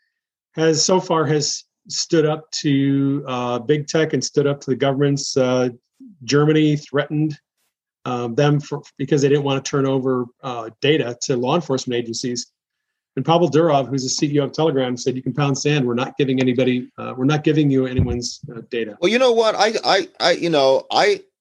B: has so far has stood up to uh, big tech and stood up to the governments. Uh, Germany threatened um, them for because they didn't want to turn over uh, data to law enforcement agencies. And Pavel Durov, who's the C E O of Telegram, said, "You can pound sand. We're not giving anybody. Uh, we're not giving you anyone's uh, data."
A: Well, you know what? I, I, I, you know, I.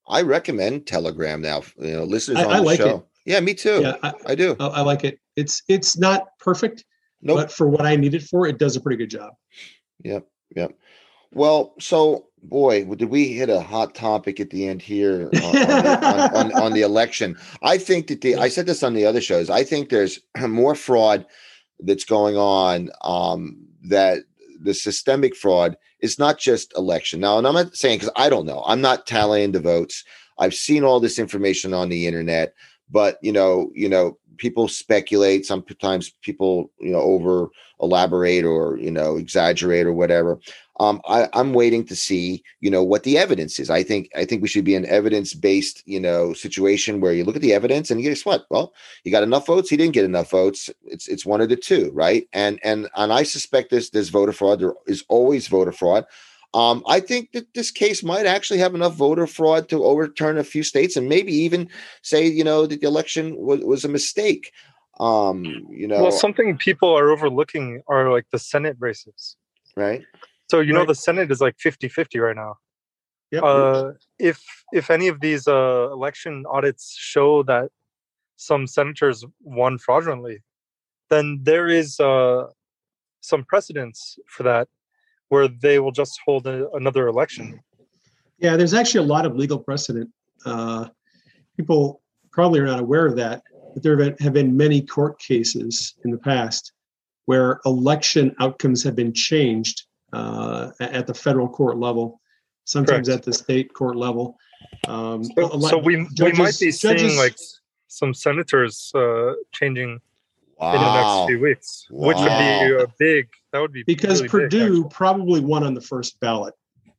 A: I recommend Telegram now. You know, listeners
B: I,
A: on
B: I
A: the
B: like
A: show.
B: it.
A: Yeah, me too.
B: Yeah, I,
A: I do.
B: I, I like it. It's it's not perfect,
A: Nope.
B: but for what I need it for, it does a pretty good job.
A: Yep. Yep. Well, so boy, did we hit a hot topic at the end here on, on, the, on, on, on the election? I think that the I said this on the other shows. I think there's more fraud that's going on. Um, that the systemic fraud is not just election. Now, and I'm not saying because I don't know. I'm not tallying the votes. I've seen all this information on the internet, but you know, you know, people speculate. Sometimes people, you know, over elaborate or you know exaggerate or whatever. Um, I, I'm waiting to see, you know, what the evidence is. I think I think we should be an evidence-based, you know, situation where you look at the evidence and you guess what? Well, he got enough votes. He didn't get enough votes. It's it's one of the two, right? And and and I suspect this this voter fraud. There is always voter fraud. Um, I think that this case might actually have enough voter fraud to overturn a few states and maybe even say, you know, that the election was, was a mistake. Um, you know,
C: well, something people are overlooking are like the Senate races.
A: Right.
C: So, you know,
B: Right.
C: the Senate is like fifty-fifty right now.
B: Yep.
C: Uh, if if any of these uh, election audits show that some senators won fraudulently, then there is uh, some precedence for that where they will just hold a, another election.
B: Yeah, there's actually a lot of legal precedent. Uh, people probably are not aware of that, but there have been, have been many court cases in the past where election outcomes have been changed uh, at the federal court level, sometimes
C: Correct.
B: at the state court level. Um,
C: So,
B: a lot-
C: so we
B: judges-
C: we might be
B: judges-
C: seeing like some senators uh, changing
A: wow.
C: in the next few weeks, which would be
A: Wow.
C: a big. That would be
B: because
C: really
B: Purdue
C: big,
B: probably won on the first ballot.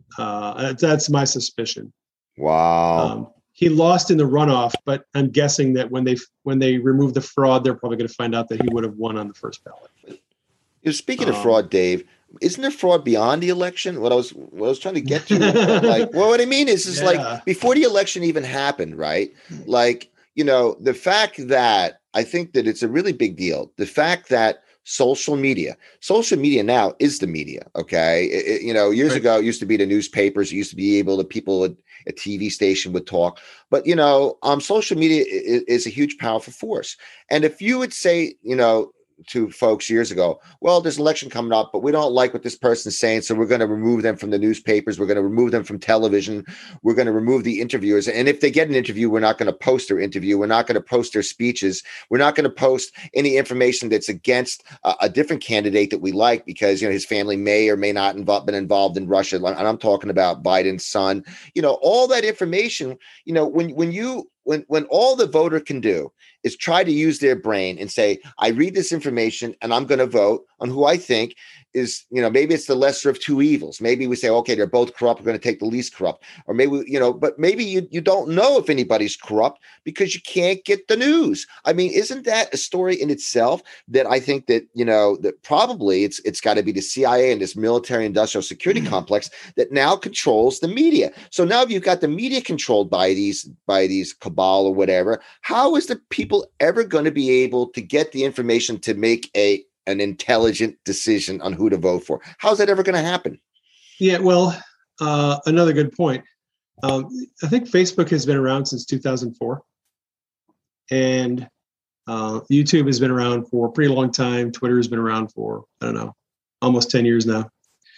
B: Uh, that's my suspicion.
A: Wow.
B: Um, he lost in the runoff, but I'm guessing that when they when they remove the fraud, they're probably going to find out that he would have won on the first ballot.
A: You know, speaking of
B: Um,
A: fraud, Dave, isn't there fraud beyond the election? What I was what I was trying to get to, like, well, what I mean is, is
B: Yeah.
A: like before the election even happened, right? Like, you know, the fact that I think that it's a really big deal. The fact that social media, social media now is the media. Okay, It- it- you know, years
B: Right.
A: ago it used to be the newspapers. It used to be able to people at a T V station would talk, but you know, um, social media is, is a huge, powerful force. And if you would say, you know, to folks years ago, well, there's an election coming up, but we don't like what this person's saying, so we're going to remove them from the newspapers. We're going to remove them from television. We're going to remove the interviewers. And if they get an interview, we're not going to post their interview. We're not going to post their speeches. We're not going to post any information that's against a, a different candidate that we like because, you know, his family may or may not have been involved in Russia. And I'm talking about Biden's son. You know, all that information, you know, when, when you, when, when all the voter can do is try to use their brain and say, I read this information and I'm going to vote on who I think is, you know, maybe it's the lesser of two evils. Maybe we say, okay, they're both corrupt. We're going to take the least corrupt. Or maybe, you know, but maybe you, you don't know if anybody's corrupt because you can't get the news. I mean, isn't that a story in itself that I think that, you know, that probably it's it's got to be the C I A and this military industrial security complex that now controls the media. So now if you've got the media controlled by these by these cabal or whatever, how is the people ever going to be able to get the information to make a an intelligent decision on who to vote for? How's that ever going to happen?
B: Yeah, well, uh, another good point. Um, I think Facebook has been around since two thousand four, and uh, YouTube has been around for a pretty long time. Twitter has been around for, I don't know, almost ten years now.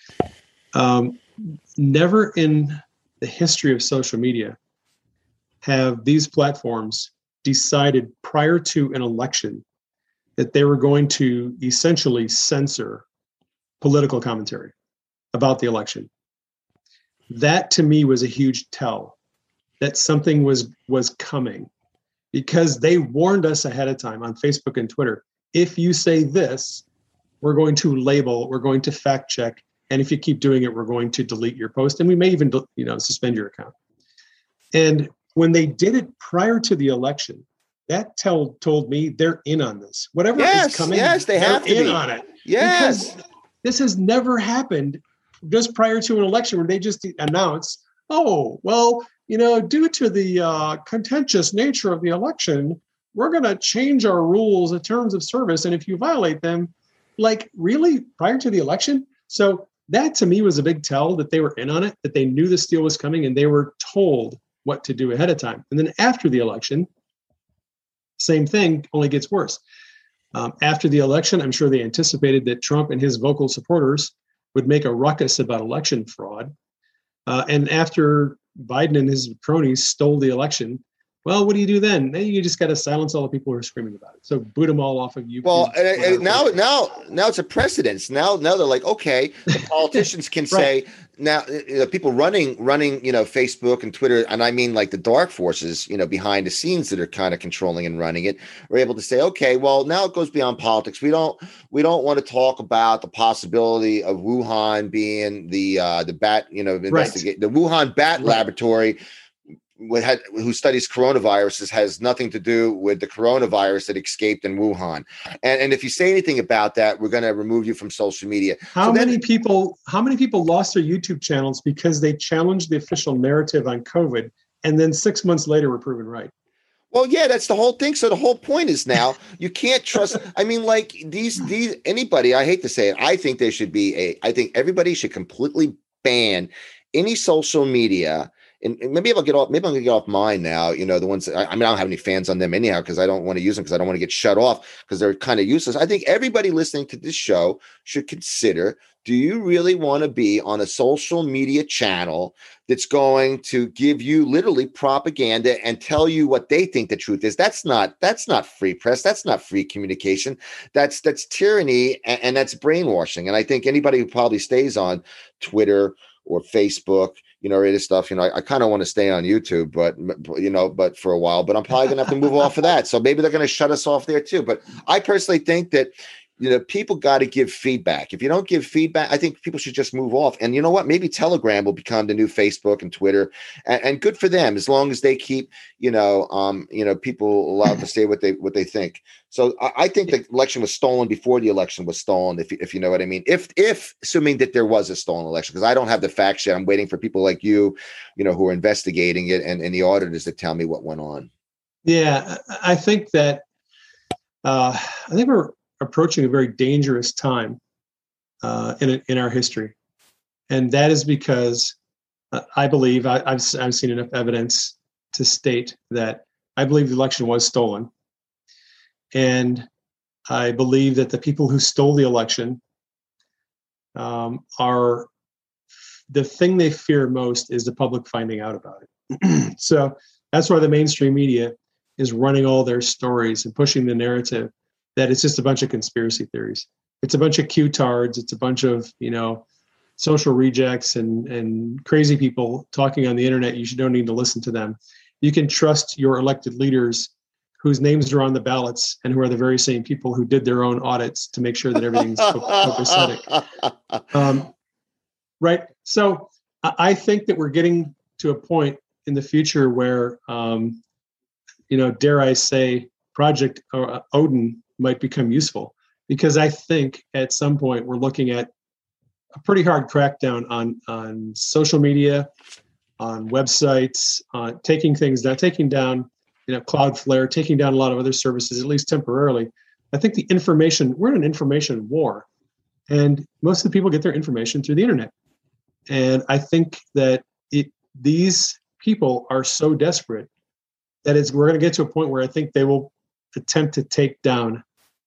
B: Um, never in the history of social media have these platforms decided prior to an election that they were going to essentially censor political commentary about the election. That to me was a huge tell that something was was coming, because they warned us ahead of time on Facebook and Twitter. If you say this, we're going to label, we're going to fact check, and if you keep doing it, we're going to delete your post, and we may even, you know, suspend your account. And when they did it prior to the election, that tell told me they're in on this. Whatever
A: Yes,
B: is coming,
A: yes, they
B: they're
A: have to
B: in
A: be.
B: on it.
A: Yes.
B: Because this has never happened just prior to an election where they just announce, oh, well, you know, due to the uh, contentious nature of the election, we're going to change our rules in terms of service. And if you violate them, like really prior to the election. So that to me was a big tell that they were in on it, that they knew this deal was coming, and they were told what to do ahead of time. And then after the election, same thing, only gets worse. Um, after the election, I'm sure they anticipated that Trump and his vocal supporters would make a ruckus about election fraud. Uh, and after Biden and his cronies stole the election, well, what do you do then? Then you just got to silence all the people who are screaming about it. So boot them all off of YouTube.
A: Well, and, and now, now, now it's a precedence. Now, now they're like, okay, the politicians can
B: right.
A: say now, you know, people running, running, you know, Facebook and Twitter, and I mean like the dark forces, you know, behind the scenes that are kind of controlling and running it, are able to say, okay, well, now it goes beyond politics. We don't, we don't want to talk about the possibility of Wuhan being the uh, the bat, you know, investigate right. the Wuhan bat right. laboratory. Had, who studies coronaviruses has nothing to do with the coronavirus that escaped in Wuhan. And, and if you say anything about that, we're going to remove you from social media.
B: How
A: so then,
B: many people, how many people lost their YouTube channels because they challenged the official narrative on COVID and then six months later were proven right?
A: Well, yeah, that's the whole thing. So the whole point is now you can't trust. I mean, like these, these, anybody, I hate to say it. I think there should be a, I think everybody should completely ban any social media. And maybe I'll get off. Maybe I'm gonna get off mine now. You know, the ones. I, I mean, I don't have any fans on them anyhow because I don't want to use them because I don't want to get shut off because they're kind of useless. I think everybody listening to this show should consider: do you really want to be on a social media channel that's going to give you literally propaganda and tell you what they think the truth is? That's not. That's not free press. That's not free communication. That's that's tyranny and, and that's brainwashing. And I think anybody who probably stays on Twitter or Facebook, you know, this stuff, you know, I, I kind of want to stay on YouTube, but, you know, but for a while, but I'm probably going to have to move off of that. So maybe they're going to shut us off there too. But I personally think that, you know, people got to give feedback. If you don't give feedback, I think people should just move off. And you know what? Maybe Telegram will become the new Facebook and Twitter, and, and good for them as long as they keep, you know, um, you know, people allowed to say what they what they think. So I, I think the election was stolen before the election was stolen. If if you know what I mean. If if assuming that there was a stolen election, because I don't have the facts yet. I'm waiting for people like you, you know, who are investigating it and, and the auditors to tell me what went on.
B: Yeah, I think that uh, I think we're approaching a very dangerous time uh, in in our history, and that is because uh, I believe I, I've I've seen enough evidence to state that I believe the election was stolen, and I believe that the people who stole the election um, are the thing they fear most is the public finding out about it. So that's why the mainstream media is running all their stories and pushing the narrative that it's just a bunch of conspiracy theories. It's a bunch of Q-tards. It's a bunch of, you know, social rejects and, and crazy people talking on the internet. You should don't need to listen to them. You can trust your elected leaders whose names are on the ballots and who are the very same people who did their own audits to make sure that everything's copacetic. Um, right. So I think that we're getting to a point in the future where, um, you know, dare I say, Project uh, Odin might become useful, because I think at some point we're looking at a pretty hard crackdown on on social media, on websites, on taking things down, taking down, you know, Cloudflare, taking down a lot of other services, at least temporarily. I think the information, we're in an information war, and most of the people get their information through the internet. And I think that it these people are so desperate that it's we're going to get to a point where I think they will attempt to take down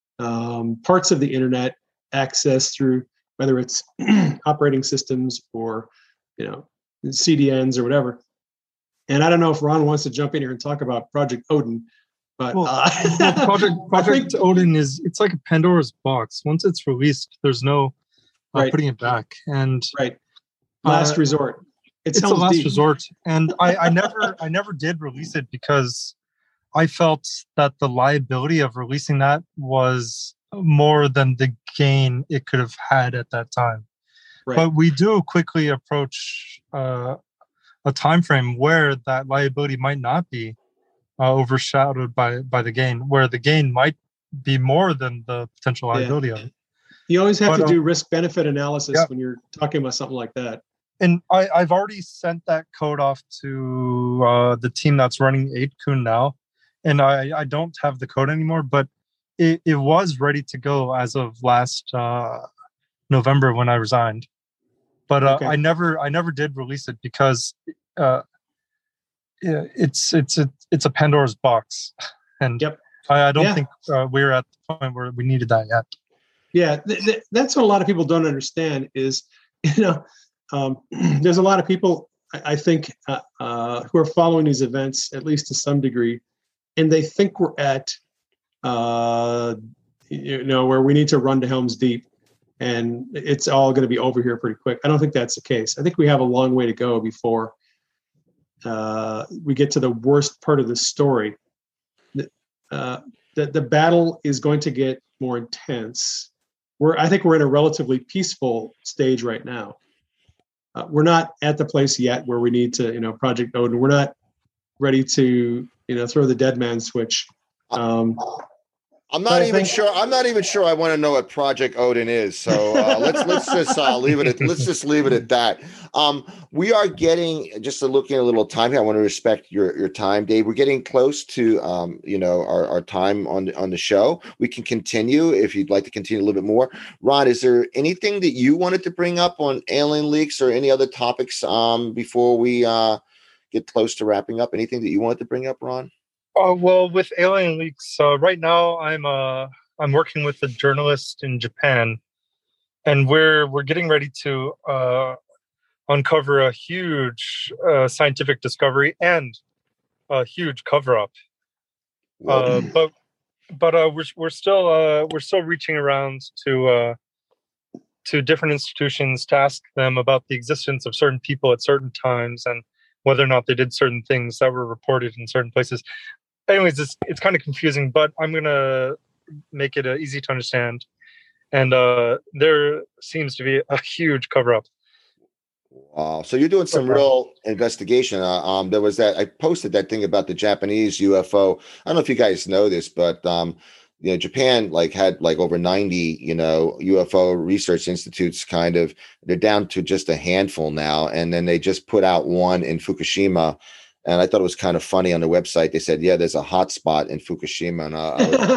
B: um, parts of the internet access through whether it's operating systems or, you know, C D Ns or whatever. And I don't know if Ron wants to jump in here and talk about Project Odin, but
C: well,
B: uh,
C: well, Project Project think, Odin is it's like a Pandora's box. Once it's released, there's no uh, right. putting it back. And
B: right, last uh, resort.
C: It it's a last deep. resort, and I, I never I never did release it because I felt that the liability of releasing that was more than the gain it could have had at that time. Right. But we do quickly approach uh, a time frame where that liability might not be uh, overshadowed by, by the gain, where the gain might be more than the potential liability yeah. of it.
B: You always have but,
C: to
B: do uh, risk-benefit analysis yeah. when you're talking about something like that.
C: And I, I've already sent that code off to uh, the team that's running eight kun now. And I, I don't have the code anymore, but it, it was ready to go as of last uh, November when I resigned. But uh, okay. I never I never did release it because uh, yeah, it's it's a it's a Pandora's box, and
B: Yep.
C: I, I don't
B: Yeah.
C: think uh, we're at the point where we needed that yet.
B: Yeah, th- th- that's what a lot of people don't understand is, you know, um, there's a lot of people, I, I think, uh, uh, who are following these events, at least to some degree, and they think we're at, uh, you know, where we need to run to Helm's Deep and it's all going to be over here pretty quick. I don't think that's the case. I think we have a long way to go before uh, we get to the worst part of the story. Uh, the, the battle is going to get more intense. We're, I think we're in a relatively peaceful stage right now. Uh, we're not at the place yet where we need to, you know, Project Odin. We're not ready to, you know, throw the dead man switch. Um,
A: I'm not
B: I
A: even
B: think-
A: sure. I'm not even sure I want to know what Project Odin is. So uh, let's let's just uh, leave it. At, let's just leave it at that. Um, we are getting just a looking at a little time here. I want to respect your your time, Dave. We're getting close to um, you know our, our time on on the show. We can continue if you'd like to continue a little bit more. Ron, is there anything that you wanted to bring up on alien leaks or any other topics um, before we uh, get close to wrapping up? Anything that you wanted to bring up, Ron?
C: Uh, well, with alien leaks, uh, right now I'm uh, I'm working with a journalist in Japan, and we're we're getting ready to uh, uncover a huge uh, scientific discovery and a huge cover up. Uh, but but uh, we're we're still uh, we're still reaching around to uh, to different institutions to ask them about the existence of certain people at certain times and whether or not they did certain things that were reported in certain places. Anyways, it's it's kind of confusing, but I'm gonna make it uh, easy to understand. And uh, there seems to be a huge cover up.
A: Wow. So you're doing some real investigation. Uh, um, there was that I posted that thing about the Japanese U F O. I don't know if you guys know this, but um, you know, Japan like had like over ninety, you know, U F O research institutes. Kind of, they're down to just a handful now, and then they just put out one in Fukushima. And I thought it was kind of funny on the website. They said, "Yeah, there's a hot spot in Fukushima." And uh, I was,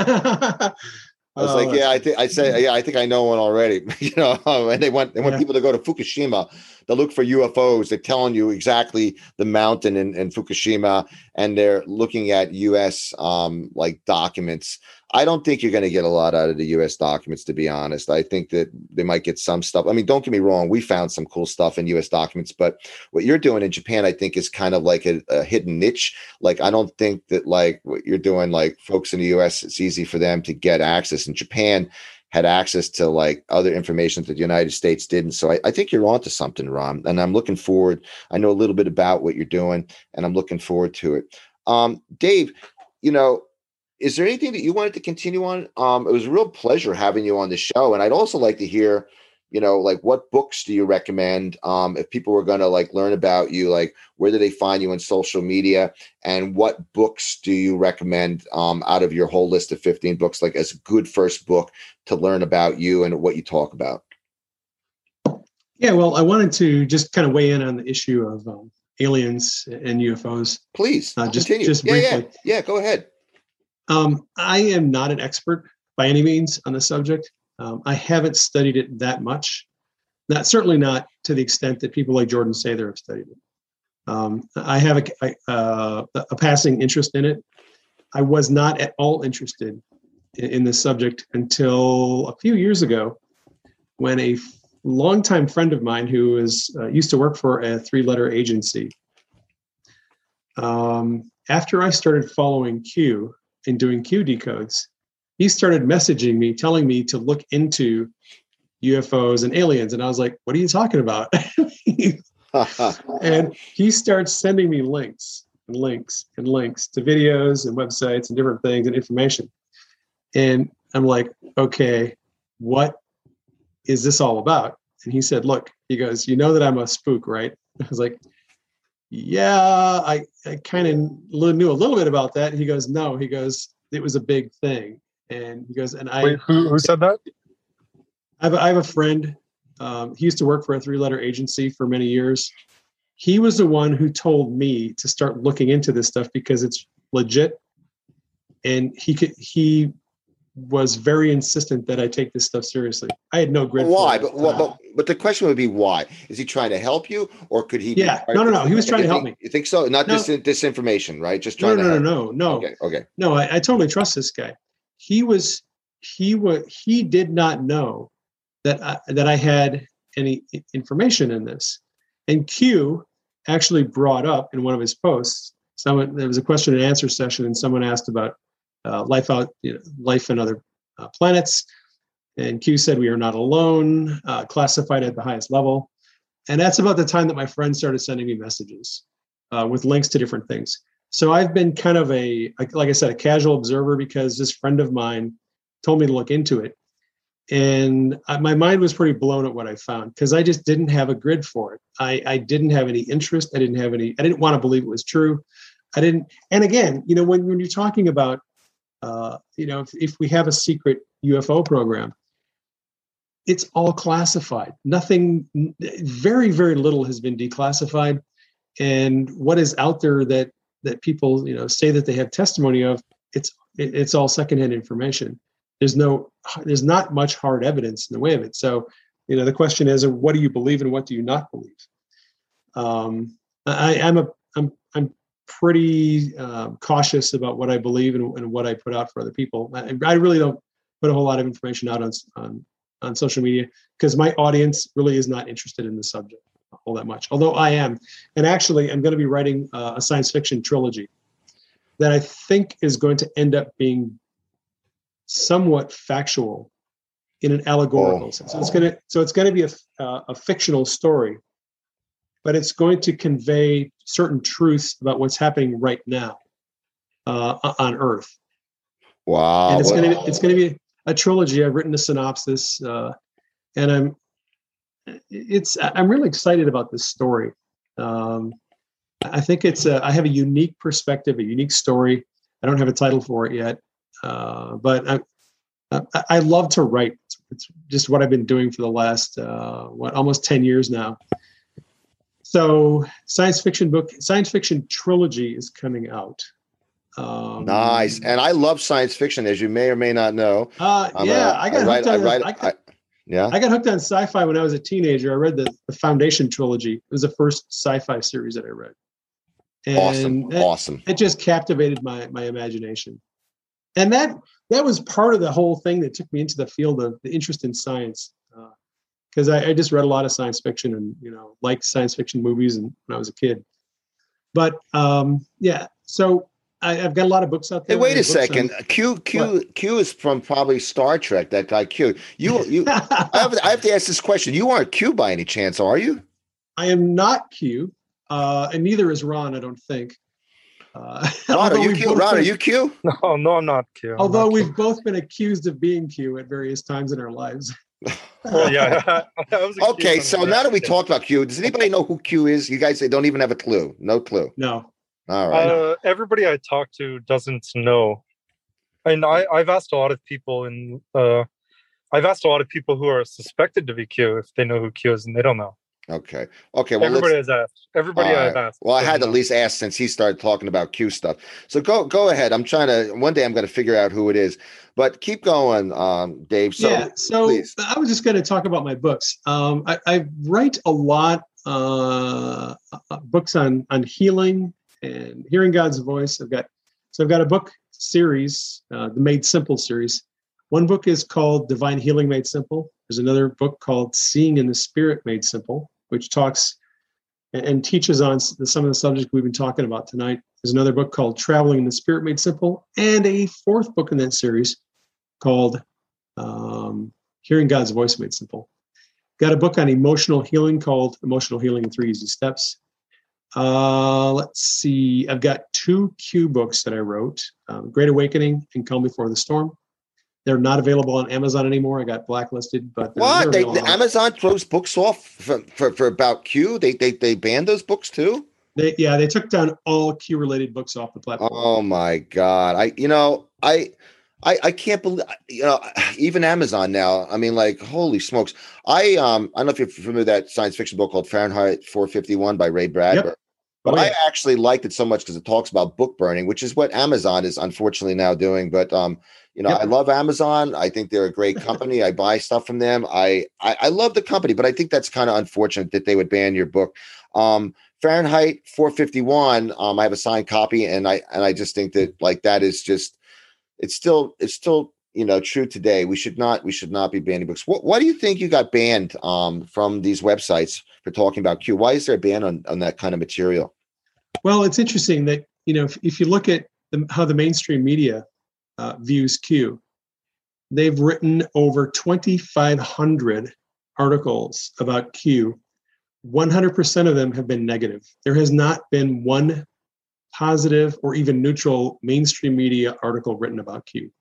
A: I was
B: Oh,
A: like,
B: that's
A: "Yeah, I think I say, yeah, I think I know one already." You know, and they want they want
B: Yeah.
A: people to go to Fukushima. They look for U F Os. They're telling you exactly the mountain in, in Fukushima, and they're looking at U S um, like documents. I don't think you're going to get a lot out of the U S documents, to be honest. I think that they might get some stuff. I mean, don't get me wrong. We found some cool stuff in U S documents, but what you're doing in Japan, I think, is kind of like a, a hidden niche. Like, I don't think that like what you're doing, like folks in the U S, it's easy for them to get access. In Japan, had access to like other information that the United States didn't. So I, I think you're onto something, Ron. And I'm looking forward. I know a little bit about what you're doing, and I'm looking forward to it. Um, Dave, you know, is there anything that you wanted to continue on? Um, it was a real pleasure having you on the show. And I'd also like to hear, you know, like what books do you recommend? Um, if people were going to like learn about you, like where do they find you on social media, and what books do you recommend um, out of your whole list of fifteen books, like as a good first book to learn about you and what you talk about?
B: Yeah, well, I wanted to just kind of weigh in on the issue of um, aliens and U F Os.
A: Please
B: Uh, just-
A: continue.
B: just
A: yeah, yeah,
B: briefly.
A: yeah. Go ahead.
B: Um, I am not an expert by any means on the subject. Um, I haven't studied it that much. Not certainly not to the extent that people like Jordan Sather have studied it. Um, I have a, I, uh, a passing interest in it. I was not at all interested in, in this subject until a few years ago, when a longtime friend of mine who is uh, used to work for a three-letter agency. Um, after I started following Q and doing Q decodes, he started messaging me, telling me to look into U F Os and aliens. And I was like, what are you talking about? And he starts sending me links and links and links to videos and websites and different things and information. And I'm like, okay, what is this all about? And he said, look, he goes, you know that I'm a spook, right? I was like, yeah, I, I kind of knew a little bit about that. He goes, no, he goes, it was a big thing. And he goes, and I,
C: Wait, who, who said that?
B: I have, a, I have a friend. Um, he used to work for a three-letter agency for many years. He was the one who told me to start looking into this stuff because it's legit. And he could, he was very insistent that I take this stuff seriously. I had no grid.
A: Why?
B: For it.
A: But, but but the question would be why? Is he trying to help you, or could he?
B: Yeah,
A: be
B: no, no, no. He was trying
A: you
B: to help
A: think,
B: me.
A: You think so? Not
B: no.
A: dis disinformation, right? Just
B: no,
A: trying
B: no,
A: to.
B: No,
A: help.
B: no, no, no.
A: Okay, okay.
B: No, I, I totally trust this guy. He was, he was, he did not know that I, that I had any information in this. And Q actually brought up in one of his posts. Someone there was a question and answer session, and someone asked about uh, life out, you know, life in other uh, planets. And Q said, we are not alone, uh, classified at the highest level. And that's about the time that my friends started sending me messages uh, with links to different things. So I've been kind of a, like I said, a casual observer because this friend of mine told me to look into it. And I, my mind was pretty blown at what I found because I just didn't have a grid for it. I, I didn't have any interest. I didn't have any, I didn't want to believe it was true. I didn't, and again, you know, when, when you're talking about, uh, you know, if, if we have a secret U F O program, it's all classified. Nothing, very, very little has been declassified. And what is out there that that people, you know, say that they have testimony of, it's it's all secondhand information. There's no, there's not much hard evidence in the way of it. So, you know, the question is, what do you believe and what do you not believe? Um, I, I'm a, I'm, I'm pretty uh, cautious about what I believe and, and what I put out for other people. I, I really don't put a whole lot of information out on on, on social media because my audience really is not interested in the subject all that much. Although I am, and actually, I'm going to be writing uh, a science fiction trilogy that I think is going to end up being somewhat factual in an allegorical
A: Oh.
B: sense. So it's going to so it's going to be a, uh, a fictional story, but it's going to convey certain truths about what's happening right now uh, on Earth.
A: Wow.
B: And it's
A: What-
B: going to it's going to be a trilogy. I've written a synopsis, uh, and I'm it's I'm really excited about this story. Um, I think it's a, I have a unique perspective, a unique story. I don't have a title for it yet, uh, but I, I, I love to write. It's, it's just what I've been doing for the last uh, what almost ten years now. So, science fiction book, science fiction trilogy is coming out. Um,
A: Nice. And I love science fiction, as you may or may not know.
B: Uh,
A: I'm
B: yeah,
A: a-
B: I got
A: I write,
B: hooked
A: I
B: on.
A: write,
B: I, got,
A: I, yeah.
B: I got hooked on sci-fi when I was a teenager. I read the, the Foundation trilogy. It was the first sci-fi series that I read. And
A: Awesome.
B: It,
A: Awesome.
B: it just captivated my my imagination, and that that was part of the whole thing that took me into the field of the interest in science. Because uh, I, I just read a lot of science fiction and you know liked science fiction movies and when I was a kid. But um, yeah, so I, I've got a lot of books out
A: Hey,
B: there.
A: wait
B: I
A: a
B: have books
A: second.
B: on-
A: Q Q
B: What?
A: Q is from probably Star Trek. That guy Q. You you. I have, I have to ask this question. You aren't Q by any chance, are you?
B: I am not Q, uh, and neither is Ron. I don't think. Uh,
A: Ron, are
B: although
A: you
B: we've
A: Q?
B: both
A: Ron, are
B: been-
A: you Q?
C: No, no, I'm not Q. I'm
B: Although
C: not Q.
B: we've both been accused of being Q at various times in our lives.
C: Well, yeah. I was accused
A: Okay,
C: on
A: so
C: the
A: now that we
C: last
A: talked about Q, does anybody know who Q is? You guys, they don't even have a clue. No clue.
B: No.
A: All
C: day.
A: right.
C: Uh, everybody I talk to doesn't know. And I, I've asked a lot of people, and uh, I've asked a lot of people who are suspected to be Q if they know who Q is, and they don't know.
A: Okay. Okay. Well,
C: Everybody
A: let's,
C: has asked. Everybody
A: all
C: I've
A: right.
C: asked.
A: Well, I had
C: doesn't
A: to at
C: know.
A: least ask since he started talking about Q stuff. So go go ahead. I'm trying to. One day I'm going to figure out who it is. But keep going, um, Dave. So
B: yeah. So
A: please.
B: I was just going to talk about my books. Um, I, I write a lot uh, uh, books on on healing and hearing God's voice. I've got so I've got a book series, uh, the Made Simple series. One book is called Divine Healing Made Simple. There's another book called Seeing in the Spirit Made Simple, which talks and, and teaches on s- some of the subjects we've been talking about tonight. There's another book called Traveling in the Spirit Made Simple, and a fourth book in that series called um, Hearing God's Voice Made Simple. Got a book on emotional healing called Emotional Healing in Three Easy Steps. Uh, let's see. I've got two Q books that I wrote, um, Great Awakening and Calm Before the Storm. They're not available on Amazon anymore. I got blacklisted, but they're,
A: What?
B: they're
A: They,
B: available.
A: Amazon throws books off for, for, for about Q? They, they they banned those books too?
B: They, yeah, they took down all Q related books off the platform.
A: Oh my God. I you know, I I I can't believe you know, even Amazon now. I mean, like, holy smokes. I um I don't know if you're familiar with that science fiction book called Fahrenheit four fifty-one by Ray Bradbury. But
B: Oh,
A: I
B: yeah.
A: actually liked it so much because it talks about book burning, which is what Amazon is unfortunately now doing. But um, you know, I
B: Yep.
A: love Amazon. I think they're a great company. I buy stuff from them. I I, I love the company, but I think that's kind of unfortunate that they would ban your book. Um, Fahrenheit four fifty-one. Um, I have a signed copy, and I and I just think that like that is just it's still it's still you know true today. We should not we should not be banning books. What why do you think you got banned um from these websites for talking about Q? Why is there a ban on on that kind of material?
B: Well, it's interesting that, you know, if, if you look at the, how the mainstream media uh, views Q, they've written over twenty-five hundred articles about Q. one hundred percent of them have been negative. There has not been one positive or even neutral mainstream media article written about Q.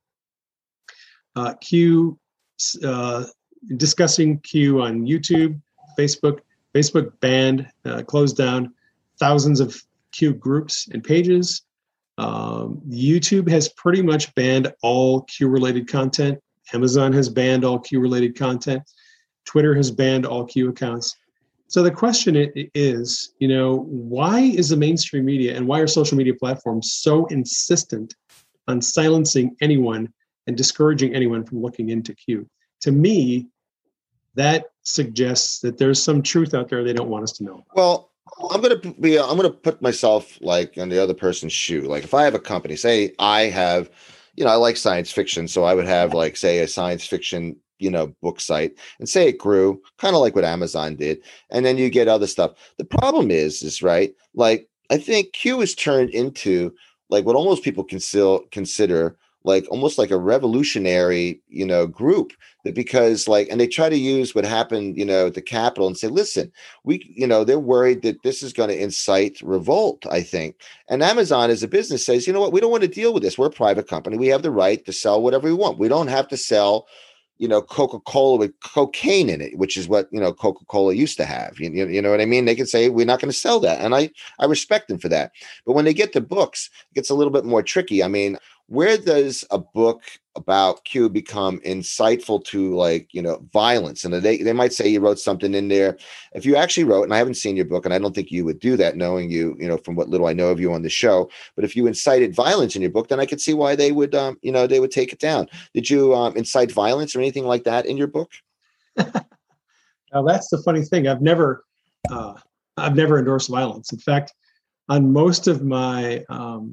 B: Uh, Q, uh, discussing Q on YouTube, Facebook. Facebook banned, uh, closed down thousands of Q groups and pages. Um, YouTube has pretty much banned all Q-related content. Amazon has banned all Q-related content. Twitter has banned all Q accounts. So the question is, you know, why is the mainstream media and why are social media platforms so insistent on silencing anyone and discouraging anyone from looking into Q? To me, that suggests that there's some truth out there they don't want us to know.
A: Well, I'm gonna be I'm gonna put myself like on the other person's shoe. Like if I have a company, say I have, you know, I like science fiction, so I would have like say a science fiction, you know, book site, and say it grew, kind of like what Amazon did, and then you get other stuff. The problem is, is right, like I think Q is turned into like what almost people consider consider like almost like a revolutionary, you know, group that because like, and they try to use what happened, you know, at the Capitol and say, listen, we, you know, they're worried that this is going to incite revolt, I think. And Amazon as a business says, you know what, we don't want to deal with this. We're a private company. We have the right to sell whatever we want. We don't have to sell, you know, Coca-Cola with cocaine in it, which is what, you know, Coca-Cola used to have. You, you, you know what I mean? They can say, we're not going to sell that. And I, I respect them for that. But when they get to books, it gets a little bit more tricky. I mean, where does a book about Q become insightful to like, you know, violence? And they, they might say you wrote something in there. If you actually wrote, and I haven't seen your book, and I don't think you would do that knowing you, you know, from what little I know of you on the show, but if you incited violence in your book, then I could see why they would, um, you know, they would take it down. Did you um, incite violence or anything like that in your book?
B: Now that's the funny thing. I've never, uh, I've never endorsed violence. In fact, on most of my um,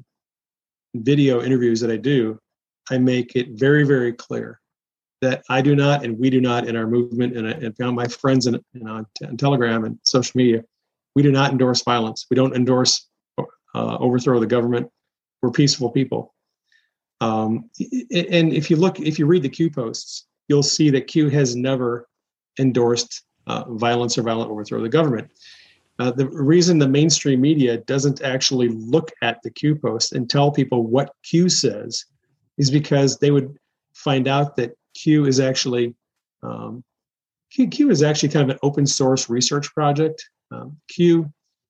B: video interviews that I do, I make it very, very clear that I do not, and we do not in our movement, and, and found my friends in, in on, on Telegram and social media, we do not endorse violence. We don't endorse uh, overthrow the government. We're peaceful people. Um, and if you look, if you read the Q posts, you'll see that Q has never endorsed uh, violence or violent overthrow of the government. Uh, the reason the mainstream media doesn't actually look at the Q post and tell people what Q says is because they would find out that Q is actually um, Q, Q is actually kind of an open source research project. Um, Q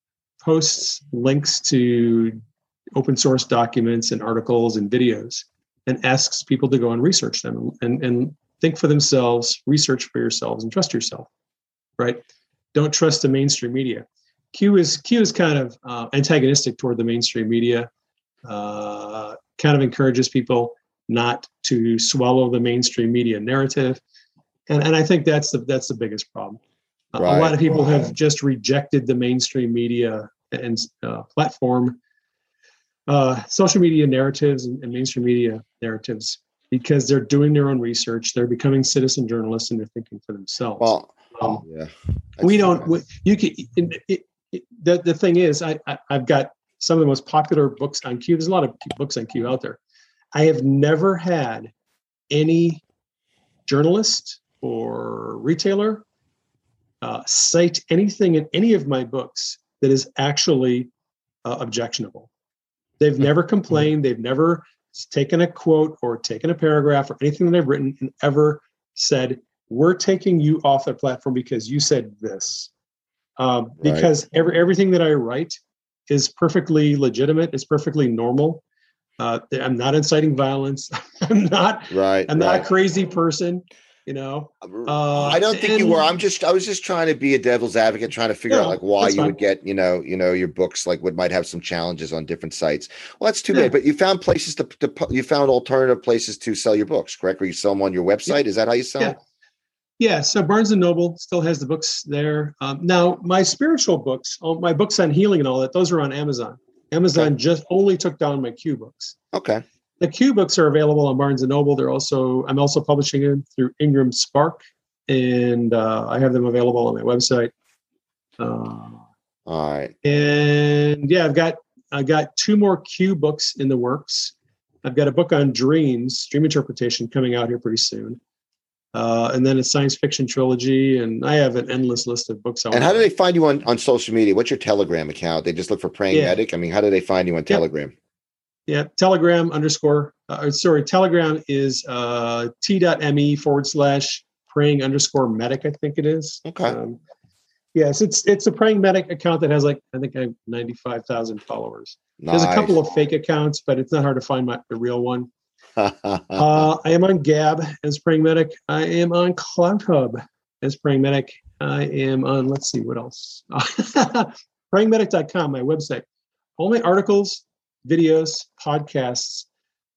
B: posts links to open source documents and articles and videos and asks people to go and research them and, and think for themselves, research for yourselves, and trust yourself, right? Don't trust the mainstream media. Q is Q is kind of uh, antagonistic toward the mainstream media, uh, kind of encourages people not to swallow the mainstream media narrative. And, and I think that's the that's the biggest problem. Uh, right. A lot of people right. have just rejected the mainstream media and uh, platform, uh, social media narratives and, and mainstream media narratives because they're doing their own research. They're becoming citizen journalists and they're thinking for themselves.
A: Well,
B: um,
A: yeah,
B: we don't. We, you can. It, it, it, the the thing is, I, I I've got some of the most popular books on Q. There's a lot of books on Q out there. I have never had any journalist or retailer uh, cite anything in any of my books that is actually uh, objectionable. They've never complained. They've never taken a quote or taken a paragraph or anything that I've written and ever said, we're taking you off the platform because you said this. Um, because right. every, everything that I write is perfectly legitimate. It's perfectly normal. Uh, I'm not inciting violence. I'm not.
A: Right.
B: I'm not
A: right.
B: a crazy person. you know. Uh,
A: I don't think
B: and,
A: you were. I'm just, I was just trying to be a devil's advocate, trying to figure
B: no,
A: out like why
B: that's
A: you
B: fine.
A: would get, you know, you know, your books like would might have some challenges on different sites. Well, that's too
B: Yeah.
A: bad. But you found places to, to, pu- you found alternative places to sell your books, correct? Where you sell them on your website?
B: Yeah.
A: Is that how you sell
B: Yeah.
A: them?
B: Yeah, so Barnes and Noble still has the books there. Um, now, my spiritual books, all my books on healing and all that, those are on Amazon. Amazon
A: Okay.
B: just only took down my Q books.
A: Okay.
B: The Q books are available on Barnes and Noble. They're also I'm also publishing them through Ingram Spark, and uh, I have them available on my website. Uh,
A: All right.
B: and yeah, I've got I got two more Q books in the works. I've got a book on dreams, dream interpretation, coming out here pretty soon. Uh, and then a science fiction trilogy, and I have an endless list of books.
A: And how do they find you on, on social media? What's your Telegram account? They just look for Praying
B: Yeah.
A: Medic? I mean, how do they find you on
B: Yep.
A: Telegram?
B: Yeah, Telegram underscore, uh, sorry, Telegram is uh, t.me forward slash praying underscore medic, I think it is.
A: Okay.
B: Um, yes, it's it's a praying medic account that has like, I think I have ninety-five thousand followers.
A: Nice.
B: There's a couple of fake accounts, but it's not hard to find my, the real one. uh, I am on Gab as Praying Medic. I am on CloudHub as Praying Medic. I am on, let's see, what else? praying medic dot com, my website. All my articles, videos, podcasts,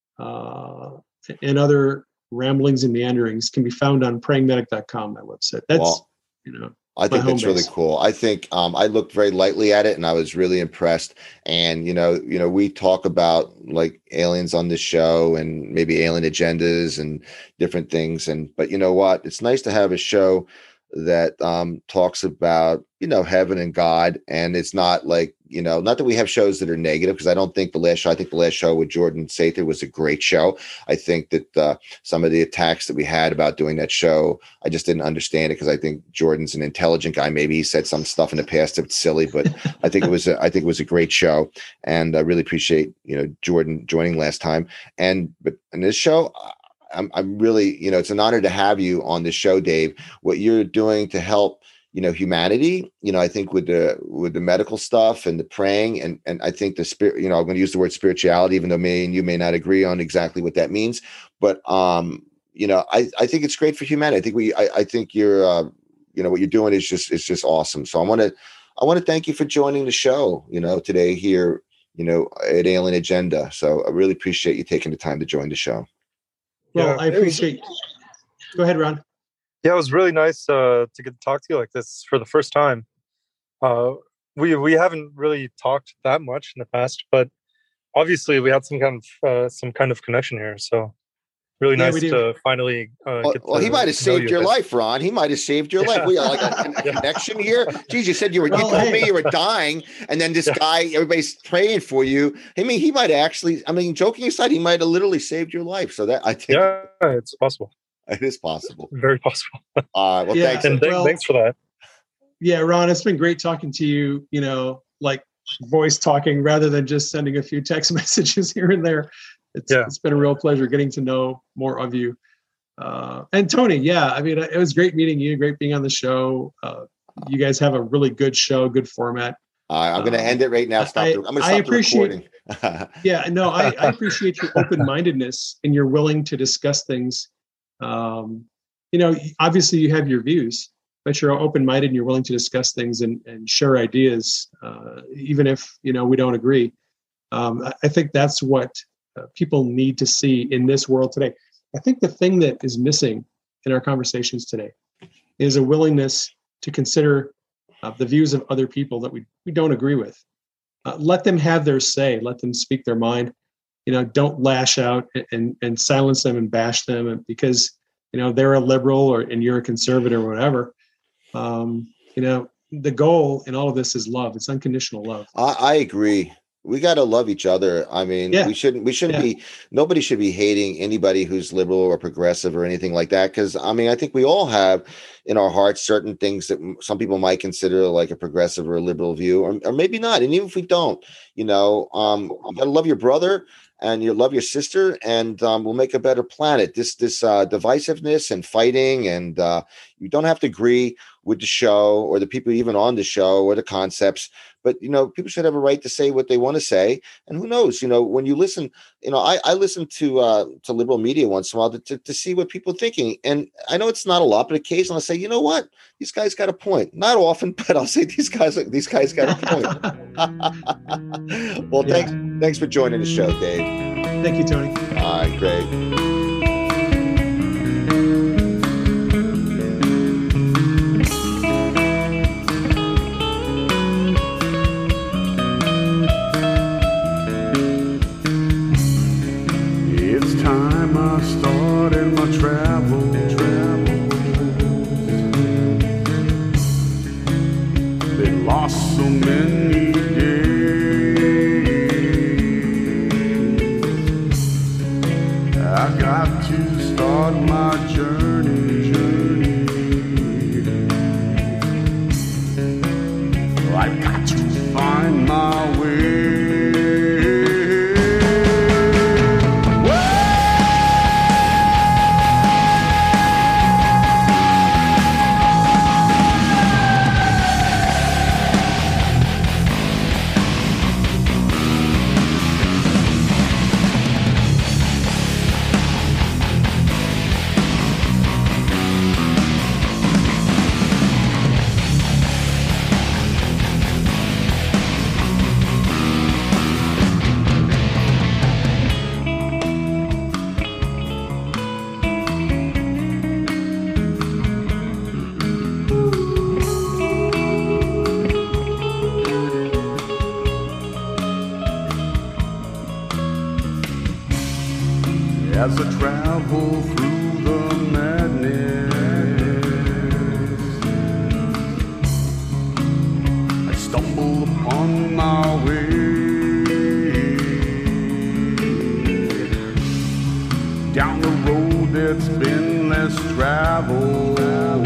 B: uh, and other ramblings and meanderings can be found on praying medic dot com, my website. That's,
A: well,
B: you know.
A: I think
B: my
A: that's really
B: base.
A: cool. I think um, I looked very lightly at it and I was really impressed. And, you know, you know, we talk about like aliens on this show and maybe alien agendas and different things. And, but you know what, it's nice to have a show that um, talks about, you know, heaven and God. And it's not like, you know, not that we have shows that are negative, because I don't think the last show, I think the last show with Jordan Sather was a great show. I think that uh, some of the attacks that we had about doing that show, I just didn't understand it because I think Jordan's an intelligent guy. Maybe he said some stuff in the past that's silly, but I think it was, a, I think it was a great show. And I really appreciate, you know, Jordan joining last time. And, but in this show, I'm, I'm really, you know, it's an honor to have you on the show, Dave. What you're doing to help, you know, humanity, you know, I think with the, with the medical stuff and the praying and, and I think the spirit, you know, I'm going to use the word spirituality, even though me and you may not agree on exactly what that means, but, um, you know, I, I think it's great for humanity. I think we, I, I think you're, uh, you know, what you're doing is just, it's just awesome. So I want to, I want to thank you for joining the show, you know, today here, you know, at Alien Agenda. So I really appreciate you taking the time to join the show.
B: Well,
C: Yeah,
B: I
C: it was-
B: appreciate, go ahead, Ron.
C: Yeah, it was really nice uh, to get to talk to you like this for the first time. Uh, we we haven't really talked that much in the past, but obviously we had some kind of uh, some kind of connection here. So really
B: Yeah,
C: nice
B: we do.
C: to finally. Uh,
A: Well,
C: get
A: well, he
C: to
A: might have
C: know
A: saved
C: you
A: your
C: a bit.
A: life, Ron. He might have saved your life.
C: Yeah.
A: We got like a, a
C: Yeah.
A: connection here. Geez, you said you were.
B: Well,
A: you told
B: hey.
A: me you were dying, and then this
C: Yeah.
A: guy, everybody's praying for you. I mean, he might have actually. I mean, joking aside, he might have literally saved your life. So that I think
C: Yeah, it's possible.
A: it is possible.
C: Very possible.
A: Uh, well,
B: Yeah.
A: thanks.
C: And th-
B: Well-
C: thanks for that.
B: Yeah, Ron, it's been great talking to you, you know, like voice talking rather than just sending a few text messages here and there. It's,
C: Yeah.
B: it's been a real pleasure getting to know more of you. Uh, and Tony, yeah, I mean, it was great meeting you, great being on the show. Uh, you guys have a really good show, good format.
A: Uh, I'm going to
B: Um,
A: end it right now. Stop.
B: I-
A: the, I'm going to
B: I
A: stop the
B: appreciate-
A: recording.
B: Yeah, no, I, I appreciate your open-mindedness and you're willing to discuss things. Um, you know, obviously you have your views, but you're open-minded and you're willing to discuss things and, and share ideas, uh, even if, you know, we don't agree. Um, I, I think that's what uh, people need to see in this world today. I think the thing that is missing in our conversations today is a willingness to consider uh, the views of other people that we, we don't agree with. Uh, let them have their say. Let them speak their mind. You know, don't lash out and, and, and silence them and bash them because, you know, they're a liberal or and you're a conservative or whatever. Um, you know, the goal in all of this is love. It's unconditional love.
A: I, I agree. We got to love each other. I mean,
B: Yeah.
A: we shouldn't, we shouldn't
B: Yeah.
A: be, nobody should be hating anybody who's liberal or progressive or anything like that. Cause I mean, I think we all have in our hearts certain things that m- some people might consider like a progressive or a liberal view, or, or maybe not. And even if we don't, you know, um, you got to love your brother and you love your sister, and um, we'll make a better planet. This this uh, divisiveness and fighting, and uh, you don't have to agree with the show or the people even on the show or the concepts, but you know, people should have a right to say what they want to say. And who knows, you know, when you listen, you know, I, I listen to uh, to liberal media once in a while to, to, to see what people are thinking. And I know it's not a lot, but occasionally I'll say, you know what, these guys got a point. Not often, but I'll say these guys these guys got a point. Well, yeah. thanks thanks for joining the show, Dave.
B: Thank you, Tony.
A: All right, great.
D: Started my travel, travel. Been lost so many days. I got to start my journey, journey. I got to find my way. As I travel through the madness, I stumble upon my way down the road that's been less traveled.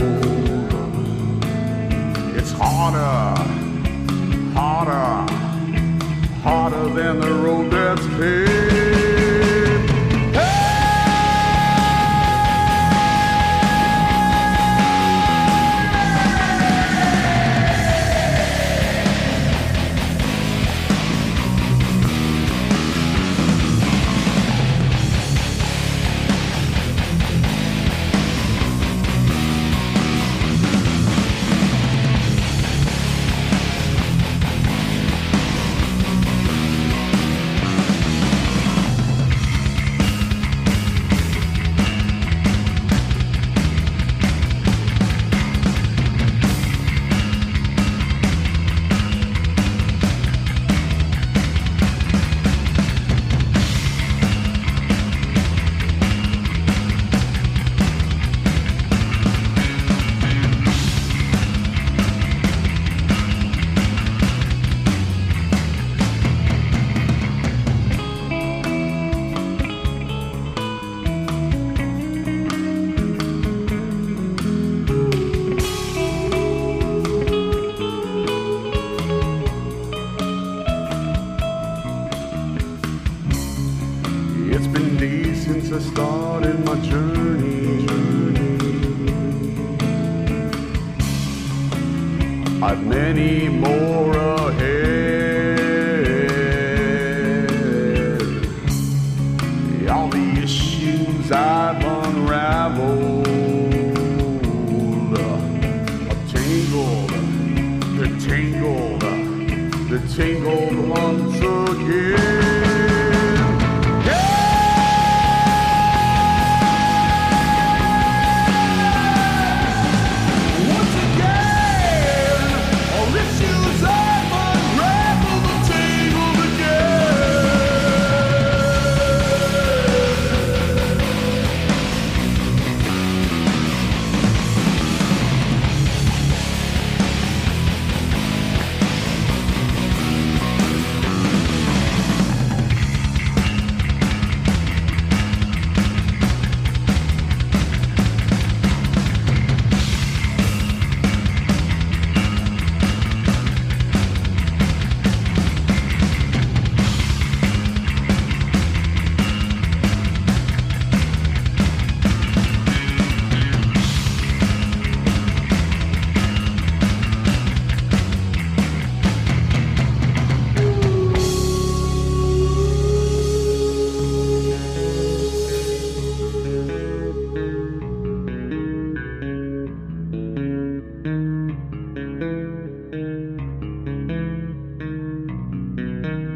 D: It's harder, harder, harder than the road that's paved. It's been days since I started my journey. I've many more ahead. All the issues I've unraveled are tangled, they're tangled, they're tangled once again. Thank